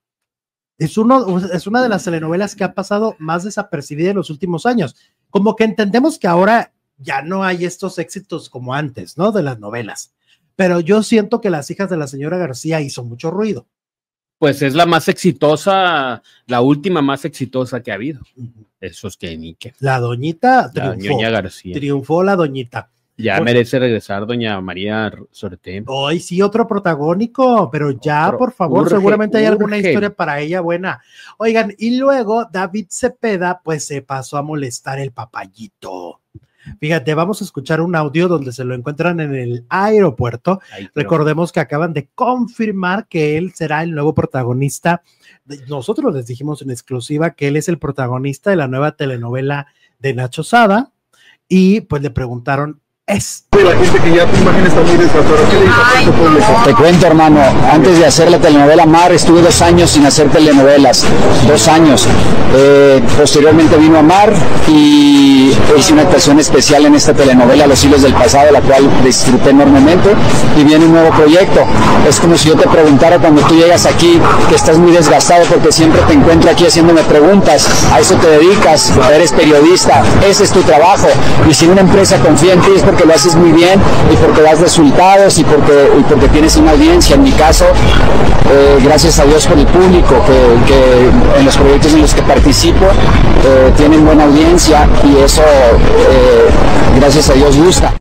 Es, uno, es una de las telenovelas que ha pasado más desapercibida en los últimos años. Como que entendemos que ahora ya no hay estos éxitos como antes, ¿no? De las novelas. Pero yo siento que Las hijas de la señora García hizo mucho ruido. Pues es la más exitosa, la última más exitosa que ha habido. Eso es que ni que. La doñita La triunfó. ñoña García. Triunfó la doñita. Ya Pues- merece regresar doña María Sorté. Hoy sí, otro protagónico, pero ya, Otro. por favor, Urge, seguramente hay alguna urge. historia para ella buena. Oigan, y luego David Cepeda, pues se pasó a molestar el papayito. Fíjate, vamos a escuchar un audio donde se lo encuentran en el aeropuerto. Ay, pero- Recordemos que acaban de confirmar que él será el nuevo protagonista. Nosotros les dijimos en exclusiva que él es el protagonista de la nueva telenovela de Nacho Sada y pues le preguntaron Es. La gente que ya tu imagen está muy desgastada, ¿qué le dices a tu público? Te cuento, hermano, antes de hacer la telenovela Mar, estuve dos años sin hacer telenovelas, dos años. Eh, posteriormente vino a Mar y hice una actuación especial en esta telenovela Los hilos del pasado, la cual disfruté enormemente, y viene un nuevo proyecto. Es como si yo te preguntara cuando tú llegas aquí, que estás muy desgastado porque siempre te encuentro aquí haciéndome preguntas, a eso te dedicas, eres periodista, ese es tu trabajo, y si una empresa confía en ti es porque lo haces muy bien y porque das resultados y porque, y porque tienes una audiencia. En mi caso, eh, gracias a Dios por el público que, que en los proyectos en los que participo eh, tienen buena audiencia, y eso eh, gracias a Dios gusta.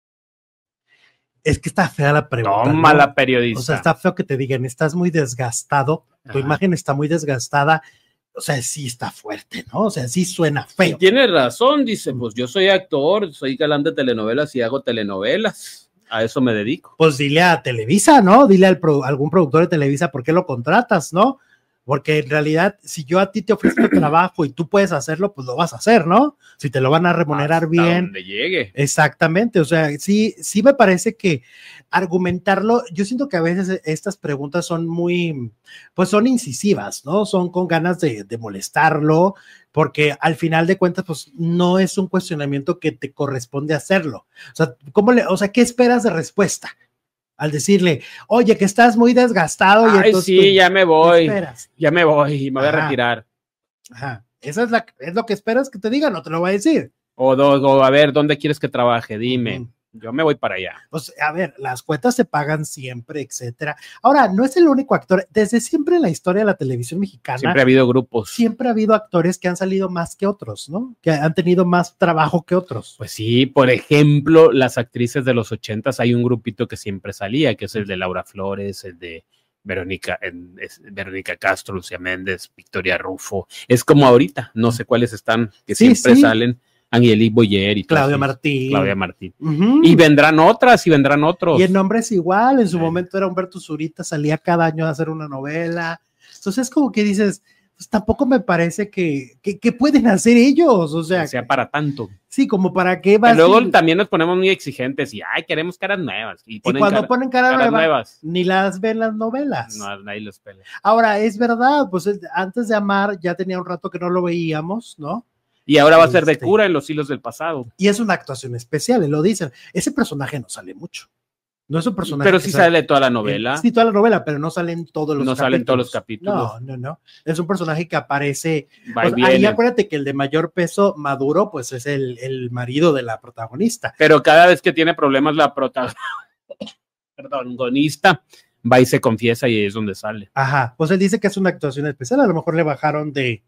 Es que está fea la pregunta. Toma, ¿no? la periodista. O sea, está feo que te digan, estás muy desgastado, tu Ajá. imagen está muy desgastada. O sea, sí está fuerte, ¿no? O sea, sí suena feo. Y tiene razón, dice, pues yo soy actor, soy galán de telenovelas y hago telenovelas. A eso me dedico. Pues dile a Televisa, ¿no? Dile al pro, algún productor de Televisa por qué lo contratas, ¿no? Porque en realidad, si yo a ti te ofrezco trabajo y tú puedes hacerlo, pues lo vas a hacer, ¿no? Si te lo van a remunerar Hasta bien. donde llegue. Exactamente, o sea, sí, sí me parece que argumentarlo, yo siento que a veces estas preguntas son muy, pues son incisivas, ¿no? Son con ganas de, de molestarlo, porque al final de cuentas, pues no es un cuestionamiento que te corresponde hacerlo. O sea, ¿cómo le, o sea, ¿qué esperas de respuesta? Al decirle, oye, que estás muy desgastado. Y Ay, entonces sí, tú, ya me voy. esperas? Ya me voy y me voy Ajá. a retirar. Ajá. Esa es, la, es lo que esperas que te diga, no te lo voy a decir. O, do, o a ver, ¿dónde quieres que trabaje? Dime. Ujú. Yo me voy para allá. Pues, a ver, las cuentas se pagan siempre, etcétera. Ahora, no es el único actor. Desde siempre en la historia de la televisión mexicana, Siempre ha habido grupos. siempre ha habido actores que han salido más que otros, ¿no? Que han tenido más trabajo que otros. Pues sí, por ejemplo, las actrices de los ochentas, hay un grupito que siempre salía, que es el de Laura Flores, el de Verónica, en, es, Verónica Castro, Lucía Méndez, Victoria Rufo. Es como ahorita, no sé cuáles están, que Sí, siempre sí. salen. Angelique Boyer y Claudia todos, Martín. Claudia Martín. Ujú. Y vendrán otras y vendrán otros. Y el nombre es igual, en su Sí. momento era Humberto Zurita, salía cada año a hacer una novela. Entonces, como que dices, pues tampoco me parece que, que, que pueden hacer ellos, o sea, O sea, para tanto. sí, como para qué vas. Y luego y, también nos ponemos muy exigentes y, ay, queremos caras nuevas. Y, y ponen cuando cara- ponen cara caras nueva, nuevas. ni las ven las novelas. No, nadie los pela. Ahora, es verdad, pues es- antes de Amar ya tenía un rato que no lo veíamos, ¿no? Y ahora va a ser de Este. cura en Los hilos del pasado. Y es una actuación especial, y lo dicen. Ese personaje no sale mucho. No es un personaje. Pero que sí sale toda la novela. Sí, toda la novela, pero no salen todos los No capítulos. salen todos los capítulos. No, no, no. Es un personaje que aparece. Va y Pues, ahí viene. acuérdate que el de mayor peso, Maduro, pues es el, el marido de la protagonista. Pero cada vez que tiene problemas la protagonista, protagonista va y se confiesa y ahí es donde sale. Ajá. Pues él dice que es una actuación especial. A lo mejor le bajaron de,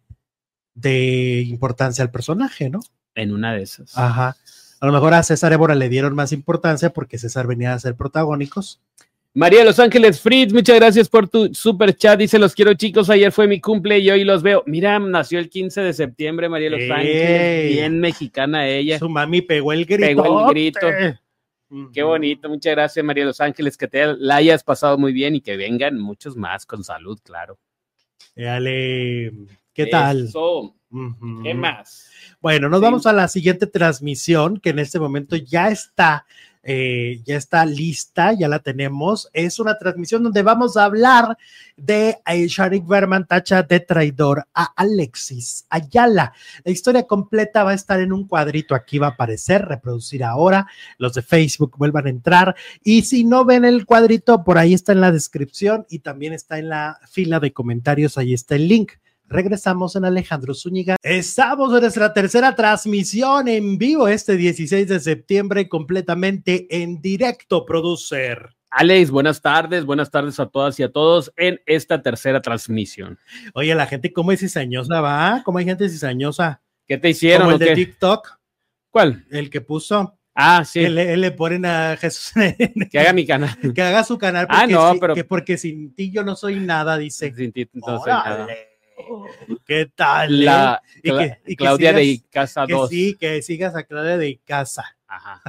de importancia al personaje, ¿no? En una de esas. Ajá. A lo mejor a César Évora le dieron más importancia porque César venía a ser protagónicos. María de Los Ángeles Fritz, muchas gracias por tu super chat. Dice, los quiero chicos, ayer fue mi cumple y hoy los veo. Mira, nació el quince de septiembre María de Los ¡Ey! Ángeles, bien mexicana ella. Su mami pegó el grito. Pegó el grito. Qué bonito, muchas gracias María de Los Ángeles, que te la hayas pasado muy bien y que vengan muchos más con salud, claro. Dale. ¿Qué tal? Eso. Ujú. ¿Qué más? Bueno, nos Sí. vamos a la siguiente transmisión que en este momento ya está, eh, ya está lista, ya la tenemos. Es una transmisión donde vamos a hablar de eh, Sharik Berman tacha de traidor a Alexis Ayala. La historia completa va a estar en un cuadrito, aquí va a aparecer, reproducir ahora. Los de Facebook vuelvan a entrar y si no ven el cuadrito, por ahí está en la descripción y también está en la fila de comentarios, ahí está el link. Regresamos en Alejandro Zúñiga. Estamos en nuestra tercera transmisión en vivo este dieciséis de septiembre, completamente en directo, producer. Alex, buenas tardes, buenas tardes a todas y a todos en esta tercera transmisión. Oye, la gente, ¿cómo es cizañosa, va? ¿Cómo hay gente cizañosa? ¿Qué te hicieron? Como el o de qué? TikTok, ¿Cuál? el que puso, Ah, sí, que le, le ponen a Jesús que haga mi canal. que haga su canal Ah, porque, no, si- pero- que porque sin ti yo no soy nada, dice. Sin ti, no soy nada. Órale, ¿qué tal? La eh? Y Cla- que- y que Claudia de sigas- Icaza Que dos. sí, que sigas a Claudia de Casa. Ajá.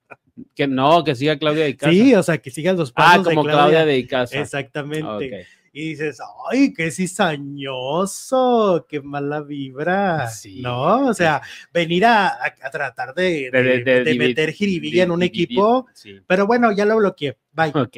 Que no, que siga Claudia de Icaza. Sí, o sea, que sigas los Ah, pasos como de Claudia de Icaza. Exactamente. Ok. y dices, ay, qué cizañoso, qué mala vibra, sí, ¿no? O sea, venir a, a, a tratar de, de, de, de, de meter jiribilla en un dividir, equipo, sí. Pero bueno, ya lo bloqueé, bye. Ok.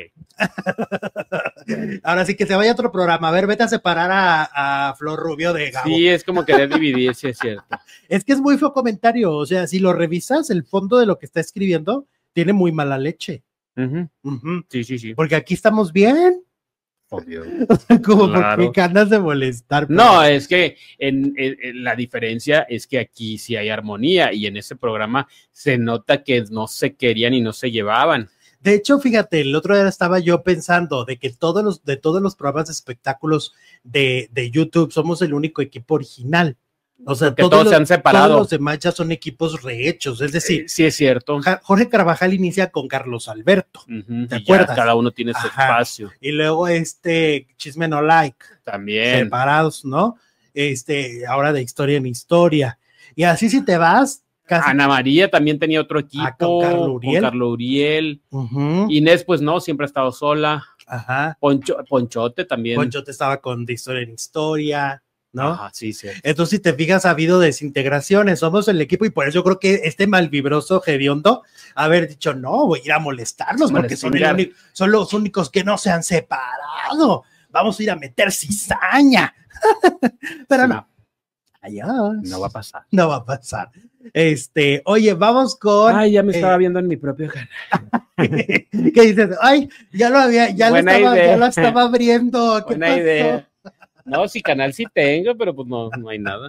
Ahora sí que se vaya a otro programa, a ver, vete a separar a, a Flor Rubio de Gabo. Sí, es como querer dividir, sí es cierto. Es que es muy feo comentario, o sea, si lo revisas, el fondo de lo que está escribiendo tiene muy mala leche. Uh-huh. Uh-huh. Sí, sí, sí. Porque aquí estamos bien. Obvio. Como claro. porque ganas de molestar. Pero... No, es que en, en, en la diferencia es que aquí sí hay armonía y en ese programa se nota que no se querían y no se llevaban. De hecho, fíjate, el otro día estaba yo pensando de que todos los, de todos los programas de espectáculos de, de YouTube somos el único equipo original. O sea, todos, todos los, se han separado. Todos los demás ya son equipos rehechos, es decir, eh, sí es cierto. Jorge Carvajal inicia con Carlos Alberto, uh-huh, ¿te acuerdas? Cada uno tiene su Ajá. espacio. Y luego este Chisme No Like, también separados, ¿no? Este, ahora de historia en historia. Y así si te vas. Casi. Ana María también tenía otro equipo. Ah, con Carlos Uriel. Con Carlos Uriel. Uh-huh. Inés, pues no, siempre ha estado sola. Ajá. Poncho, Ponchote también. Ponchote estaba con de historia en historia. ¿No? Ajá, sí, sí. Entonces, si te fijas, ha habido desintegraciones, somos el equipo y por eso yo creo que este malvibroso hediondo haber dicho, no, voy a ir a molestarlos Bueno, porque son, único, son los únicos que no se han separado, vamos a ir a meter cizaña. Pero sí. no, adiós. No va a pasar. No va a pasar. Este, oye, vamos con... Ay, ya me estaba eh, viendo en mi propio canal. ¿Qué dices? Ay, ya lo había, ya, lo estaba, ya lo estaba abriendo. ¿Qué Buena pasó? idea. No, sí, canal sí tengo, pero pues no, no hay nada.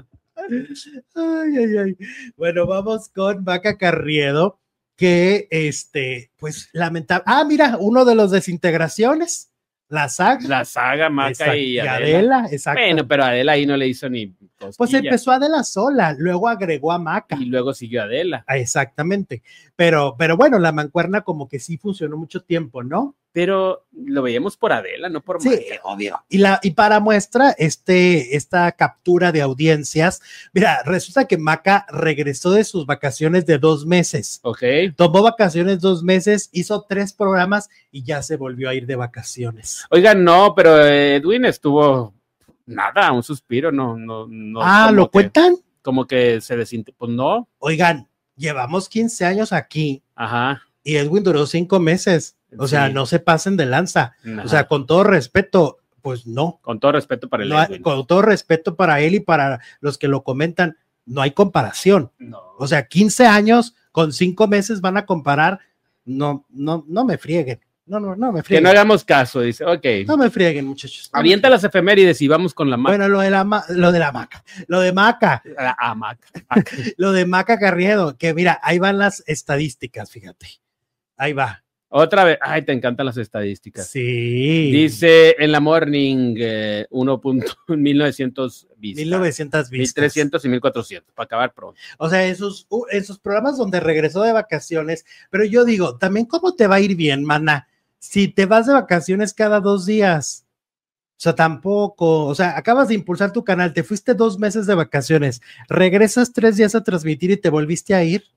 Ay, ay, ay. Bueno, vamos con Maca Carriedo, que este, pues lamentable. Ah, mira, uno de los desintegraciones, la saga. La saga, Maca exacto, y Adela. Adela. Exacto. Bueno, pero Adela ahí no le hizo ni cosquilla. Pues empezó Adela sola, luego agregó a Maca. Y luego siguió Adela. Ah, exactamente. Pero, pero bueno, la mancuerna como que sí funcionó mucho tiempo, ¿no? Pero lo veíamos por Adela, no por sí, Maca. Sí, obvio. Y, la, y para muestra, este, esta captura de audiencias, mira, resulta que Maca regresó de sus vacaciones de dos meses. Ok. Tomó vacaciones dos meses, hizo tres programas y ya se volvió a ir de vacaciones. Oigan, no, pero Edwin estuvo nada, un suspiro, no, no, no. Ah, ¿lo que, cuentan? Como que se desintegró, pues no. Oigan, llevamos quince años aquí. Ajá. Y Edwin duró cinco meses. O sí. sea, no se pasen de lanza. Ajá. O sea, con todo respeto, pues no. Con todo respeto para el no, Edwin. Con todo respeto para él y para los que lo comentan, no hay comparación. No. O sea, quince años con cinco meses van a comparar. No, no, no me frieguen. No, no, no me frieguen. Que no hagamos caso, dice, ok. No me frieguen, muchachos. No Avienta las efemérides y vamos con la Maca. Bueno, lo de la, lo de la Maca. Lo de Maca. Ah, Maca. Lo de Maca Carriedo, que mira, ahí van las estadísticas, fíjate. Ahí va. Otra vez, ay, te encantan las estadísticas. Sí. Dice en la Morning eh, uno punto mil novecientos vistas. mil novecientos vistas. mil trescientos y mil cuatrocientos, para acabar pronto. O sea, esos, uh, esos programas donde regresó de vacaciones, pero yo digo, también cómo te va a ir bien, mana, si te vas de vacaciones cada dos días. O sea, tampoco, o sea, acabas de impulsar tu canal, te fuiste dos meses de vacaciones, regresas tres días a transmitir y te volviste a ir.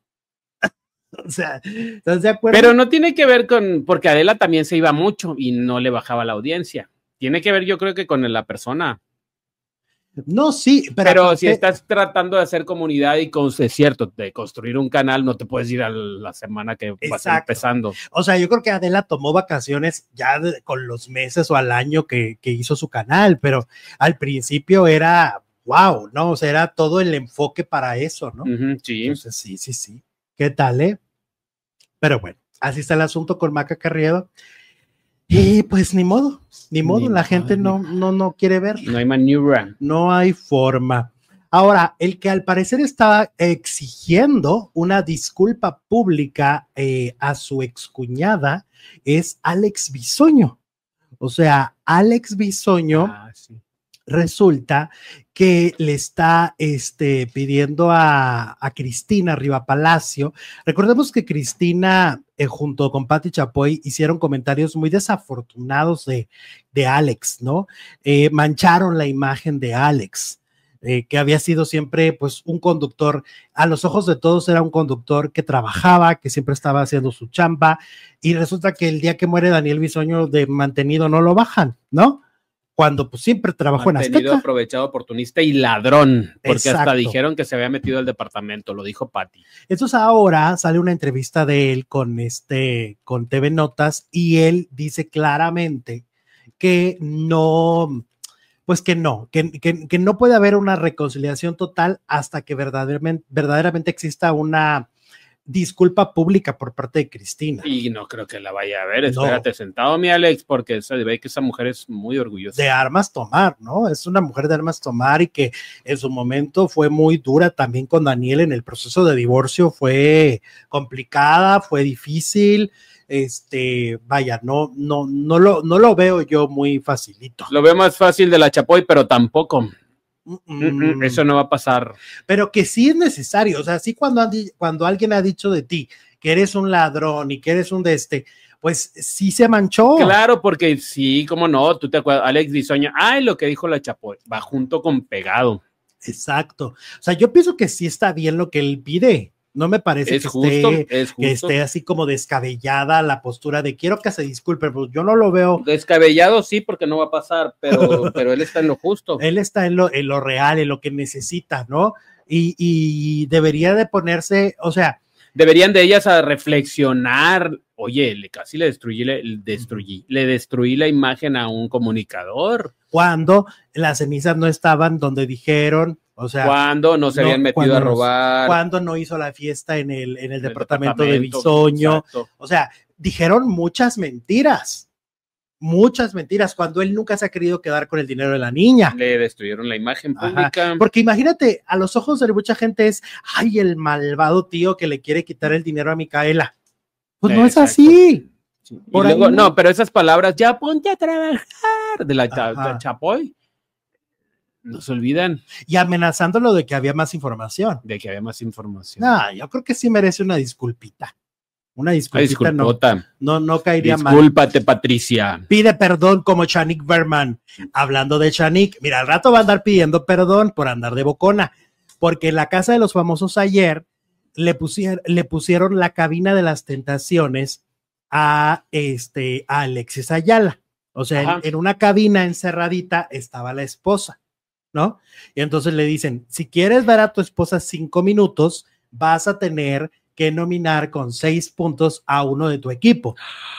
O sea, ¿estás de acuerdo? Pero no tiene que ver con, porque Adela también se iba mucho y no le bajaba la audiencia. Tiene que ver, yo creo que con la persona. No, sí, pero, pero si te... estás tratando de hacer comunidad y con, es cierto, de construir un canal, no te puedes ir a la semana que Exacto. vas empezando. O sea, yo creo que Adela tomó vacaciones ya de, con los meses o al año que, que hizo su canal, pero al principio era wow, ¿no? O sea, era todo el enfoque para eso, ¿no? Uh-huh, sí. Entonces, sí, sí, sí. ¿Qué tal, eh? Pero bueno, así está el asunto con Maca Carriedo. Y pues ni modo, ni modo, ni la modo, gente no, no, no quiere ver. No hay manera. No hay forma. Ahora, el que al parecer estaba exigiendo una disculpa pública eh, a su excuñada es Alex Bisoño. O sea, Alex Bisoño ah, sí. resulta que le está este, pidiendo a, a Cristina Riva Palacio. Recordemos que Cristina, eh, junto con Pati Chapoy, hicieron comentarios muy desafortunados de, de Alex, ¿no? Eh, mancharon la imagen de Alex, eh, que había sido siempre, pues, un conductor, a los ojos de todos era un conductor que trabajaba, que siempre estaba haciendo su chamba, y resulta que el día que muere Daniel Bisoño de mantenido no lo bajan, ¿no? cuando pues siempre trabajó en Mantenido, Azteca. aprovechado, oportunista y ladrón, porque Exacto. hasta dijeron que se había metido al departamento, lo dijo Pati. Entonces ahora sale una entrevista de él con este, con T V Notas, y él dice claramente que no, pues que no, que, que, que no puede haber una reconciliación total hasta que verdaderamente, verdaderamente exista una disculpa pública por parte de Cristina. Y no creo que la vaya a ver, espérate no. sentado, mi Alex, porque se ve que esa mujer es muy orgullosa. De armas tomar, ¿no? Es una mujer de armas tomar y que en su momento fue muy dura también con Daniel en el proceso de divorcio, fue complicada, fue difícil, este, vaya, no, no, no lo, no lo veo yo muy facilito. Lo veo más fácil de la Chapoy, pero tampoco. Mm, eso no va a pasar. Pero que sí es necesario, o sea, sí cuando, cuando alguien ha dicho de ti que eres un ladrón y que eres un de este, pues sí se manchó. Claro, porque sí, cómo no, tú te acuerdas, Alex Bisoño, ay, lo que dijo la Chapoy, va junto con pegado. Exacto, o sea, yo pienso que sí está bien lo que él pide. No me parece es que, justo, esté, es justo. que esté así como descabellada la postura de quiero que se disculpe, pues yo no lo veo. Descabellado sí, porque no va a pasar, pero, pero él está en lo justo. Él está en lo, en lo real, en lo que necesita, ¿no? Y, y debería de ponerse, o sea. Deberían de ellas a reflexionar. Oye, le, casi le destruí, le, destruí, le destruí la imagen a un comunicador. Cuando las cenizas no estaban donde dijeron. O sea, cuando no se no, habían metido a robar, cuando no hizo la fiesta en el, en el, el departamento, departamento de Bisoño, exacto. O sea, dijeron muchas mentiras, muchas mentiras, cuando él nunca se ha querido quedar con el dinero de la niña. Le destruyeron la imagen pública. Ajá. Porque imagínate, a los ojos de mucha gente es, ay, el malvado tío que le quiere quitar el dinero a Micaela. Pues no exacto. Es así. Sí. Por y luego, no. no, pero esas palabras, ya ponte a trabajar, de la, de la Chapoy. No se olvidan. Y amenazándolo de que había más información. De que había más información. No, yo creo que sí merece una disculpita. Una disculpita no, no, no caería mal. Discúlpate, Patricia. Pide perdón como Chanik Berman. Hablando de Chanik, mira, al rato va a andar pidiendo perdón por andar de bocona. Porque en la Casa de los Famosos ayer le pusieron, le pusieron la cabina de las tentaciones a, este, a Alexis Ayala. O sea, en, en una cabina encerradita estaba la esposa. ¿No? Y entonces le dicen, si quieres ver a tu esposa cinco minutos, vas a tener que nominar con seis puntos a uno de tu equipo.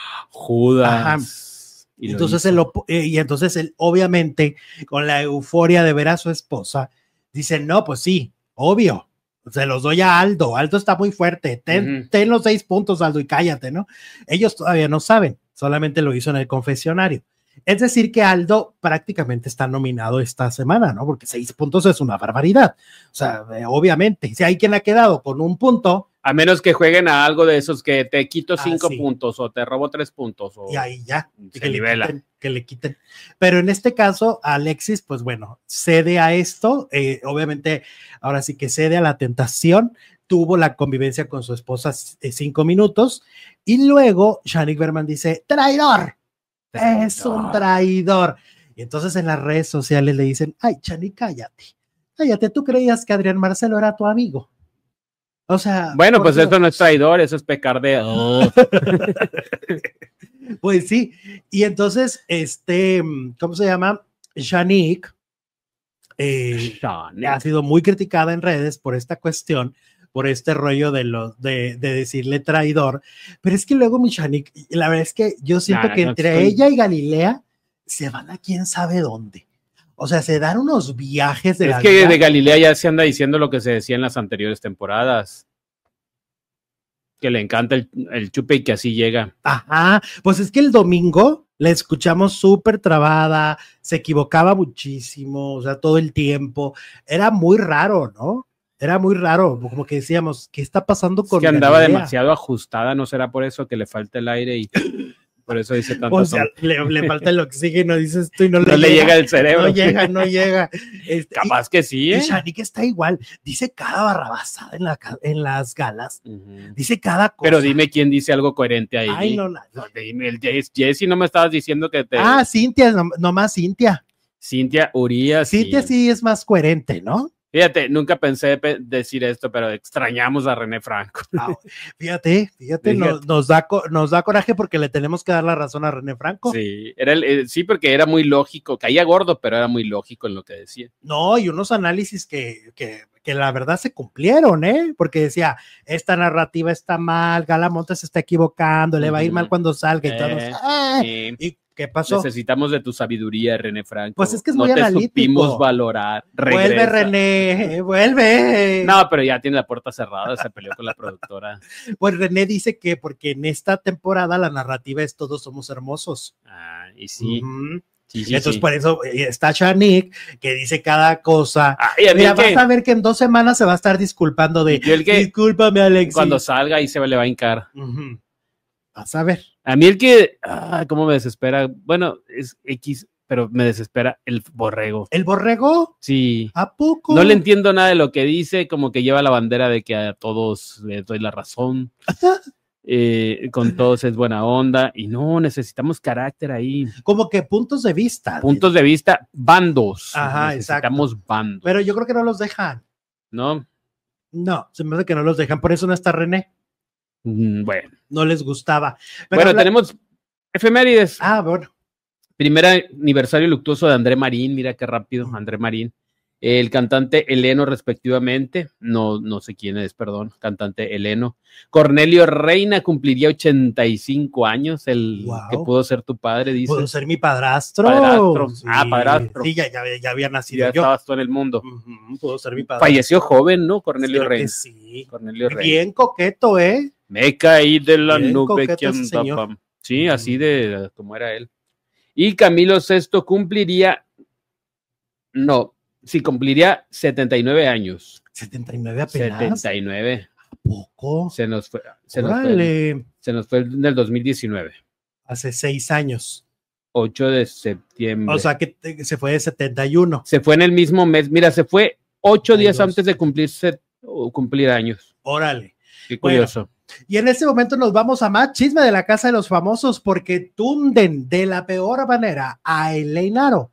Judas. Y entonces, él, eh, y entonces él, obviamente, con la euforia de ver a su esposa, dice, no, pues sí, obvio, se los doy a Aldo, Aldo está muy fuerte, ten, uh-huh. ten los seis puntos, Aldo, y cállate, ¿no? Ellos todavía no saben, solamente lo hizo en el confesionario. Es decir, que Aldo prácticamente está nominado esta semana, ¿no? Porque seis puntos es una barbaridad. O sea, eh, obviamente, si hay quien ha quedado con un punto. A menos que jueguen a algo de esos que te quito cinco ah, sí. puntos o te robo tres puntos. O y ahí ya, se que nivela. Le quiten, que le quiten. Pero en este caso, Alexis, pues bueno, cede a esto. Eh, obviamente, ahora sí que cede a la tentación. Tuvo la convivencia con su esposa eh, cinco minutos. Y luego, Chanik Berman dice, ¡traidor! Es un traidor. Y entonces en las redes sociales le dicen, ay, Chanik, cállate, cállate, tú creías que Adrián Marcelo era tu amigo. O sea. Bueno, pues Dios. Eso no es traidor, eso es pecar de. Oh. Pues sí. Y entonces, este, ¿cómo se llama? Chanik eh, ha sido muy criticada en redes por esta cuestión, por este rollo de, lo, de, de decirle traidor, pero es que luego mi Chanik, la verdad es que yo siento nah, que entre no estoy... ella y Galilea se van a quién sabe dónde. O sea, se dan unos viajes de Es la que vida. De Galilea ya se anda diciendo lo que se decía en las anteriores temporadas. Que le encanta el, el chupe y que así llega. Ajá, pues es que el domingo la escuchamos súper trabada, se equivocaba muchísimo, o sea, todo el tiempo. Era muy raro, ¿no? Era muy raro, como que decíamos, ¿qué está pasando con es que andaba Galilea? Demasiado ajustada, ¿no será por eso que le falta el aire y por eso dice tanto? O sea, le, le falta el oxígeno, dices tú, y no, no le, le llega, llega el cerebro. No llega, no llega. Este, Capaz que sí, ¿eh? Y Chanik está igual, dice cada barrabasada en, la, en las galas, uh-huh. Dice cada cosa. Pero dime quién dice algo coherente ahí. Ay, no, no. no dime, el Jessy, no me estabas diciendo que te... Ah, Cintia, no, nomás Cintia. Cintia Urias. Cintia sí. sí es más coherente, ¿no? Fíjate, nunca pensé pe- decir esto, pero extrañamos a René Franco. Ah, fíjate, fíjate, nos, nos, da, nos da coraje porque le tenemos que dar la razón a René Franco. Sí, era el, eh, sí, porque era muy lógico, caía gordo, pero era muy lógico en lo que decía. No, y unos análisis que, que, que la verdad se cumplieron, ¿eh? Porque decía, esta narrativa está mal, Gala Montes se está equivocando, le va a ir mal cuando salga y eh, todo. ¡Ah! Sí. ¿Y qué pasó? Necesitamos de tu sabiduría, René Franco. Pues es que es no muy te analítico. supimos valorar. Vuelve, Regresa. René, vuelve. No, pero ya tiene la puerta cerrada, se peleó con la productora. Pues René dice que porque en esta temporada la narrativa es todos somos hermosos. Ah, y sí. Uh-huh. Sí, sí, Entonces, sí. por eso está Shanique, que dice cada cosa. Ay, a mí Mira, el que- vas a ver que en dos semanas se va a estar disculpando de, Yo el que- discúlpame, Alex. Cuando salga ahí se le va a hincar. Uh-huh. Vas a ver. A mí el que, ah, cómo me desespera, bueno, es X, pero me desespera el borrego. ¿El borrego? Sí. ¿A poco? No le entiendo nada de lo que dice, como que lleva la bandera de que a todos les doy la razón. Eh, con todos es buena onda y no, necesitamos carácter ahí. Como que puntos de vista. Puntos de vista, bandos. Ajá, necesitamos exacto. bandos. Pero yo creo que no los dejan. ¿No? No, se me hace que no los dejan. Por eso no está René. Mm, bueno. No les gustaba. Pero bueno, habla... tenemos efemérides. Ah, bueno. Primer aniversario luctuoso de André Marín, mira qué rápido, André Marín. El cantante Heleno, respectivamente, no, no sé quién es, perdón, cantante Heleno. Cornelio Reina cumpliría ochenta y cinco años, el wow. que pudo ser tu padre, dice. Pudo ser mi padrastro. Padrastro. Sí. Ah, padrastro. Sí, ya, ya, ya había nacido ya yo. estabas tú en el mundo. Uh-huh. Pudo ser mi padrastro. Falleció joven, ¿no? Cornelio sí, Reina. Sí. Cornelio Reina. Bien coqueto, ¿eh? Me caí de la Bien nube coqueto que ese andaba. señor. Sí, así de como era él. Y Camilo sexto cumpliría, no, sí, cumpliría setenta y nueve años. setenta y nueve apenas. setenta y nueve. ¿A poco? Se nos fue, se nos fue, se nos fue en el dos mil diecinueve. Hace seis años. ocho de septiembre. O sea que te, se fue de setenta y uno. Se fue en el mismo mes. Mira, se fue ocho días antes de cumplirse, cumplir años. Órale. Qué curioso. Bueno, y en este momento nos vamos a más chisme de la Casa de los Famosos porque tunden de la peor manera a Elaine Aro.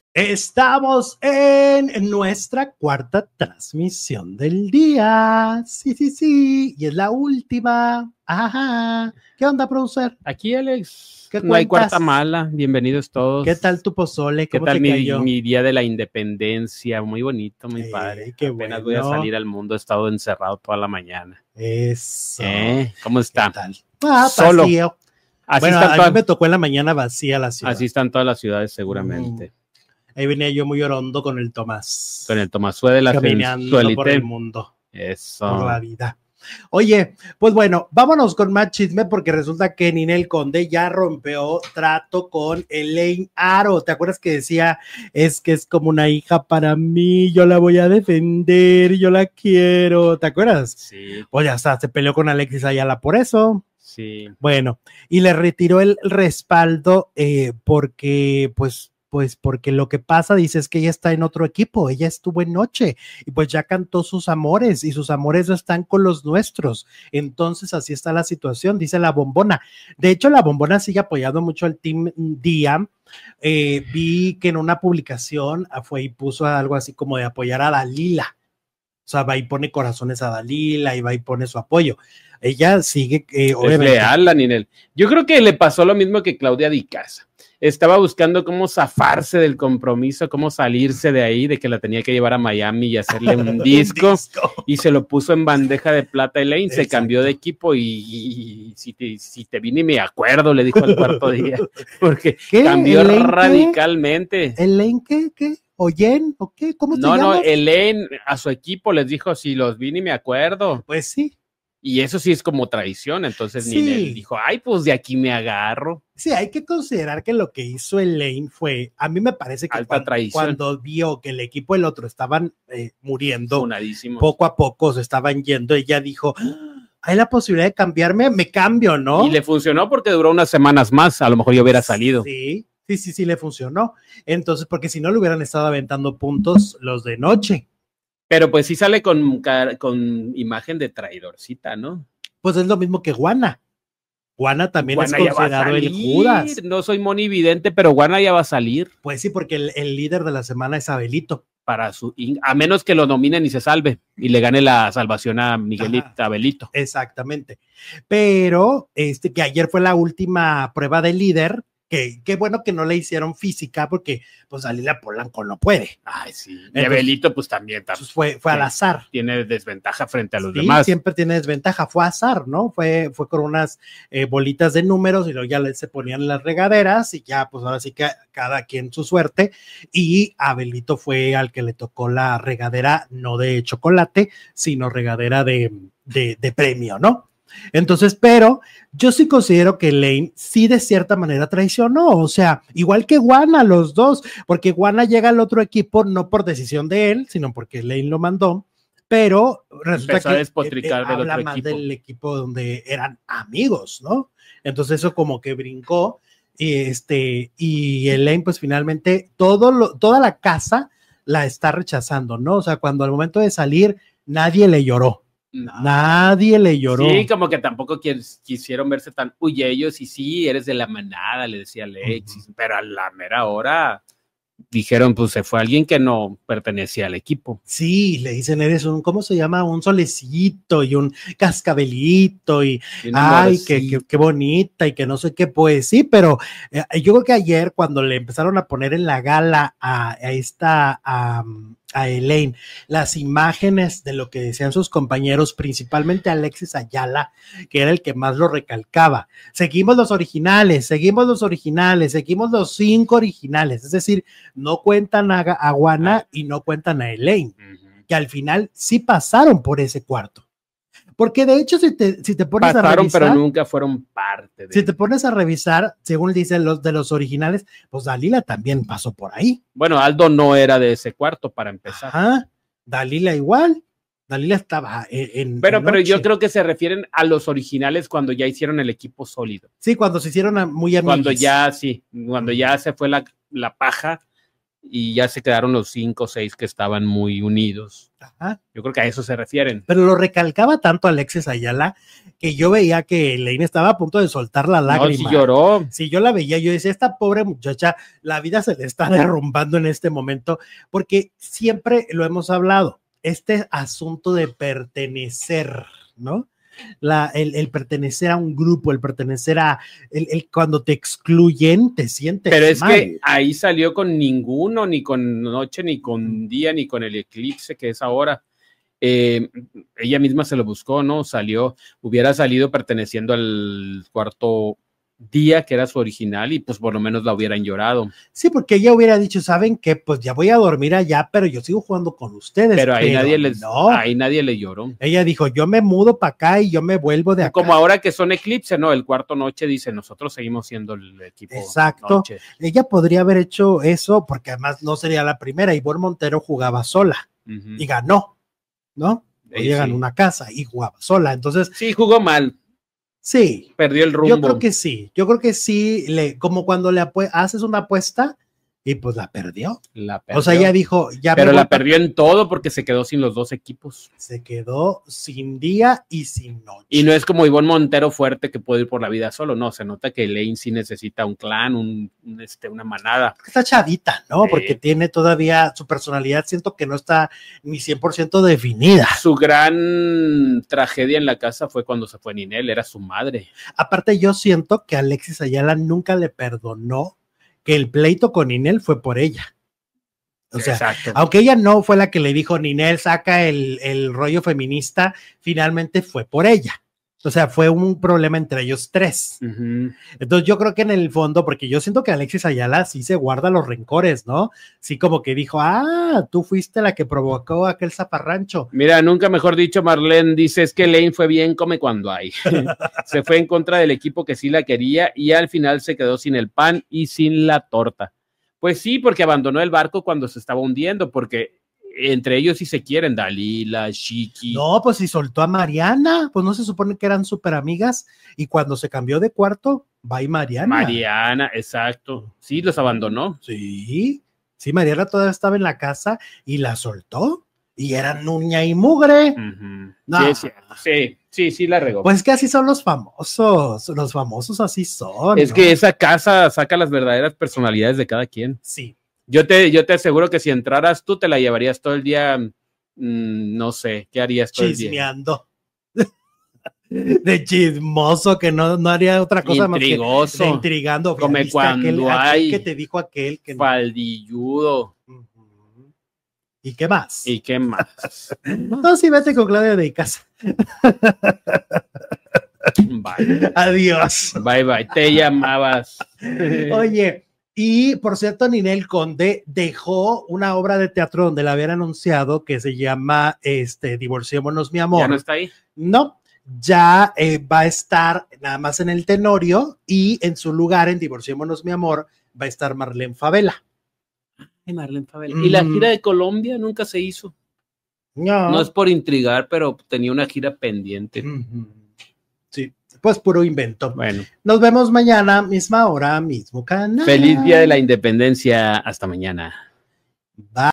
Estamos en nuestra cuarta transmisión del día. Sí, sí, sí. Y es la última. Ajá. ¿Qué onda, producer? Aquí, Alex. ¿Qué no hay cuentas? cuarta mala. Bienvenidos todos. ¿Qué tal tu pozole? ¿Qué ¿Cómo tal te mi, cayó? mi día de la independencia? Muy bonito, muy Eh, padre. qué Apenas bueno. voy a salir al mundo. He estado encerrado toda la mañana. Eso. ¿Eh? ¿Cómo está? ¿Qué tal? Ah, Solo. vacío. Así, bueno, están a todas, mí me tocó en la mañana vacía la ciudad. así están todas las ciudades, seguramente. Mm. Ahí venía yo muy orondo con el Tomás. Con el Tomasué de la caminando por el sensualité. mundo. Eso. Por la vida. Oye, pues bueno, vámonos con más chisme porque resulta que Ninel Conde ya rompió trato con Elaine Aro. ¿Te acuerdas que decía, es que es como una hija para mí, yo la voy a defender, yo la quiero? ¿Te acuerdas? Sí. Pues ya está, se peleó con Alexis Ayala por eso. Sí. Bueno, y le retiró el respaldo eh, porque, pues, pues, porque lo que pasa, dice, es que ella está en otro equipo, ella estuvo en Noche, y pues ya cantó sus amores, y sus amores no están con los nuestros, entonces así está la situación, dice la Bombona. De hecho, la Bombona sigue apoyando mucho al Team Día. Eh, vi que en una publicación fue y puso algo así como de apoyar a Dalila. O sea, va y pone corazones a Dalila y va y pone su apoyo. Ella sigue, eh, obviamente. Es leal, la Ninel. Yo creo que le pasó lo mismo que Claudia Di Casa. Estaba buscando cómo zafarse del compromiso, cómo salirse de ahí, de que la tenía que llevar a Miami y hacerle un disco, disco. Y se lo puso en bandeja de plata. Elaine se cambió de equipo y, y, y si, te, si te vine me acuerdo, le dijo al cuarto día, porque ¿qué? Cambió ¿Elaine radicalmente. ¿Qué? ¿Elaine qué? ¿Qué? ¿Oyen? ¿O qué? ¿Cómo te no, llamas? No, no, Elaine a su equipo les dijo, si los vi ni me acuerdo. Pues sí. Y eso sí es como traición, entonces sí. Ninel dijo, ay, pues de aquí me agarro. Sí, hay que considerar que lo que hizo Elaine fue, a mí me parece que alta cuando, traición. Cuando vio que el equipo del otro estaban eh, muriendo, Funadísimos. Poco a poco se estaban yendo, ella dijo, ¡ah! Hay la posibilidad de cambiarme, me cambio, ¿no? Y le funcionó porque duró unas semanas más, a lo mejor yo hubiera salido. Sí. Sí, sí, sí, le funcionó. Entonces, porque si no, le hubieran estado aventando puntos los de Noche. Pero pues sí sale con, con imagen de traidorcita, ¿no? Pues es lo mismo que Juana. Juana también Juana es considerado el Judas. No soy monividente, pero Juana ya va a salir. Pues sí, porque el, el líder de la semana es Abelito. para su, a menos que lo nominen y se salve y le gane la salvación a Miguelito, Ajá, a Belito. exactamente. Pero este que ayer fue la última prueba de líder, que qué bueno que no le hicieron física porque pues Dalila Polanco no puede. Ay, sí. Y Entonces, Belito pues también, también pues fue, fue al azar. Tiene desventaja frente a los Sí, demás. siempre tiene desventaja, fue azar, ¿no? Fue, fue con unas eh, bolitas de números y luego ya le, se ponían las regaderas y ya, pues ahora sí que cada quien su suerte. Y a Belito fue al que le tocó la regadera, no de chocolate, sino regadera de, de, de premio, ¿no? Entonces, pero yo sí considero que Lane sí de cierta manera traicionó, o sea, igual que Juana, los dos, porque Juana llega al otro equipo no por decisión de él, sino porque Lane lo mandó, pero resulta Empezó que a despotricar eh, eh, del habla otro más equipo. del equipo donde eran amigos, ¿no? Entonces eso como que brincó y este y Elaine pues finalmente todo lo, toda la casa la está rechazando, ¿no? O sea, cuando al momento de salir nadie le lloró. No. Nadie le lloró. Sí, como que tampoco quis, quisieron verse tan, uy, ellos y sí, eres de la manada, le decía Alexis, uh-huh. Pero a la mera hora dijeron, pues se fue alguien que no pertenecía al equipo. Sí, le dicen, eres un, ¿cómo se llama? Un solecito y un cascabelito y, y ay, qué, qué, qué bonita y que no sé qué, pues sí, pero eh, yo creo que ayer cuando le empezaron a poner en la gala a, a esta, a, a Elaine, las imágenes de lo que decían sus compañeros, principalmente Alexis Ayala, que era el que más lo recalcaba. Seguimos los originales, seguimos los originales, seguimos los cinco originales, es decir, no cuentan a, a Juana y no cuentan a Elaine, uh-huh. que al final sí pasaron por ese cuarto. Porque de hecho, si te, si te pones pasaron, a revisar... pero nunca fueron parte de... Si te pones a revisar, según dicen los de los originales, pues Dalila también pasó por ahí. Bueno, Aldo no era de ese cuarto para empezar. Ajá, Dalila igual. Dalila estaba en... en pero, en pero noche. yo creo que se refieren a los originales cuando ya hicieron el equipo sólido. Sí, cuando se hicieron muy amigos. Cuando ya, sí, cuando ya se fue la, la paja y ya se quedaron los cinco o seis que estaban muy unidos. Ajá. Yo creo que a eso se refieren. Pero lo recalcaba tanto Alexis Ayala que yo veía que Elaine estaba a punto de soltar la lágrima. No, sí lloró. Si yo la veía, yo decía, esta pobre muchacha, la vida se le está derrumbando en este momento, porque siempre lo hemos hablado, este asunto de pertenecer, ¿no? La, el, el pertenecer a un grupo, el pertenecer a, el, el, cuando te excluyen, te sientes Pero es mal. que ahí salió con ninguno, ni con noche, ni con día, ni con el eclipse que es ahora. Eh, ella misma se lo buscó, ¿no? Salió, hubiera salido perteneciendo al cuarto día, que era su original, y pues por lo menos la hubieran llorado. Sí, porque ella hubiera dicho, ¿saben qué? Pues ya voy a dormir allá, pero yo sigo jugando con ustedes. Pero ahí, pero nadie, les, no. ahí nadie le lloró. Ella dijo, yo me mudo para acá y yo me vuelvo de acá. Como ahora que son eclipse, ¿no? El cuarto noche dice, nosotros seguimos siendo el equipo. Exacto. Noche. Ella podría haber hecho eso, porque además no sería la primera. Ivonne Montero jugaba sola uh-huh. y ganó, ¿no? Ella sí. ganó una casa y jugaba sola, entonces... Sí, jugó mal. Sí. Perdió el rumbo. Yo creo que sí, yo creo que sí, le, como cuando le haces una apuesta y pues la perdió. La perdió. O sea, ella dijo, ya Pero me la perdió en todo porque se quedó sin los dos equipos. Se quedó sin día y sin noche. Y no es como Ivonne Montero fuerte que puede ir por la vida solo, no, se nota que Elaine sí necesita un clan, un, un, este, una manada. Está chavita, ¿no? Sí. Porque tiene todavía su personalidad, siento que no está ni cien por ciento definida. Su gran tragedia en la casa fue cuando se fue Ninel, era su madre. Aparte, yo siento que Alexis Ayala nunca le perdonó que el pleito con Ninel fue por ella. O sea, exacto. Aunque ella no fue la que le dijo, Ninel, saca el, el rollo feminista, finalmente fue por ella. O sea, fue un problema entre ellos tres. Uh-huh. Entonces yo creo que en el fondo, porque yo siento que Alexis Ayala sí se guarda los rencores, ¿no? Sí como que dijo, ah, tú fuiste la que provocó aquel zaparrancho. Mira, nunca mejor dicho, Marlene dice, es que Elaine fue bien, come cuando hay. Se fue en contra del equipo que sí la quería y al final se quedó sin el pan y sin la torta. Pues sí, porque abandonó el barco cuando se estaba hundiendo, porque entre ellos sí se quieren, Dalila, Chiqui. No, pues si soltó a Mariana, pues no se supone que eran súper amigas y cuando se cambió de cuarto, va y Mariana. Mariana, exacto. Sí, los abandonó. Sí, sí, Mariana todavía estaba en la casa y la soltó y eran uña y mugre. Uh-huh. No. Sí, sí, sí, sí, la regó. Pues que así son los famosos, los famosos así son. Es ¿no? que esa casa saca las verdaderas personalidades de cada quien. Sí. Yo te, yo te aseguro que si entraras tú te la llevarías todo el día, mmm, no sé, ¿qué harías todo Chismeando. El día? De chismoso, que no, no haría otra cosa Intrigoso. más que de intrigando. Come cuando aquel, hay. Aquel que te dijo aquel que faldilludo. Uh-huh. ¿Y qué más? ¿Y qué más? No, sí, vete con Claudia de casa. Bye. Adiós. Bye, bye. Te llamabas. Oye, y por cierto, Ninel Conde dejó una obra de teatro donde la habían anunciado que se llama este, Divorciémonos, mi amor. ¿Ya no está ahí? No, ya eh, va a estar nada más en el Tenorio y en su lugar, en Divorciémonos, mi amor, va a estar Marlene Favela. Ay, Marlene Favela. Mm. ¿Y la gira de Colombia nunca se hizo? No. No es por intrigar, pero tenía una gira pendiente. Mm-hmm. Sí, pues puro invento. Bueno. Nos vemos mañana, misma hora, mismo canal. Feliz Día de la Independencia. Hasta mañana. Bye.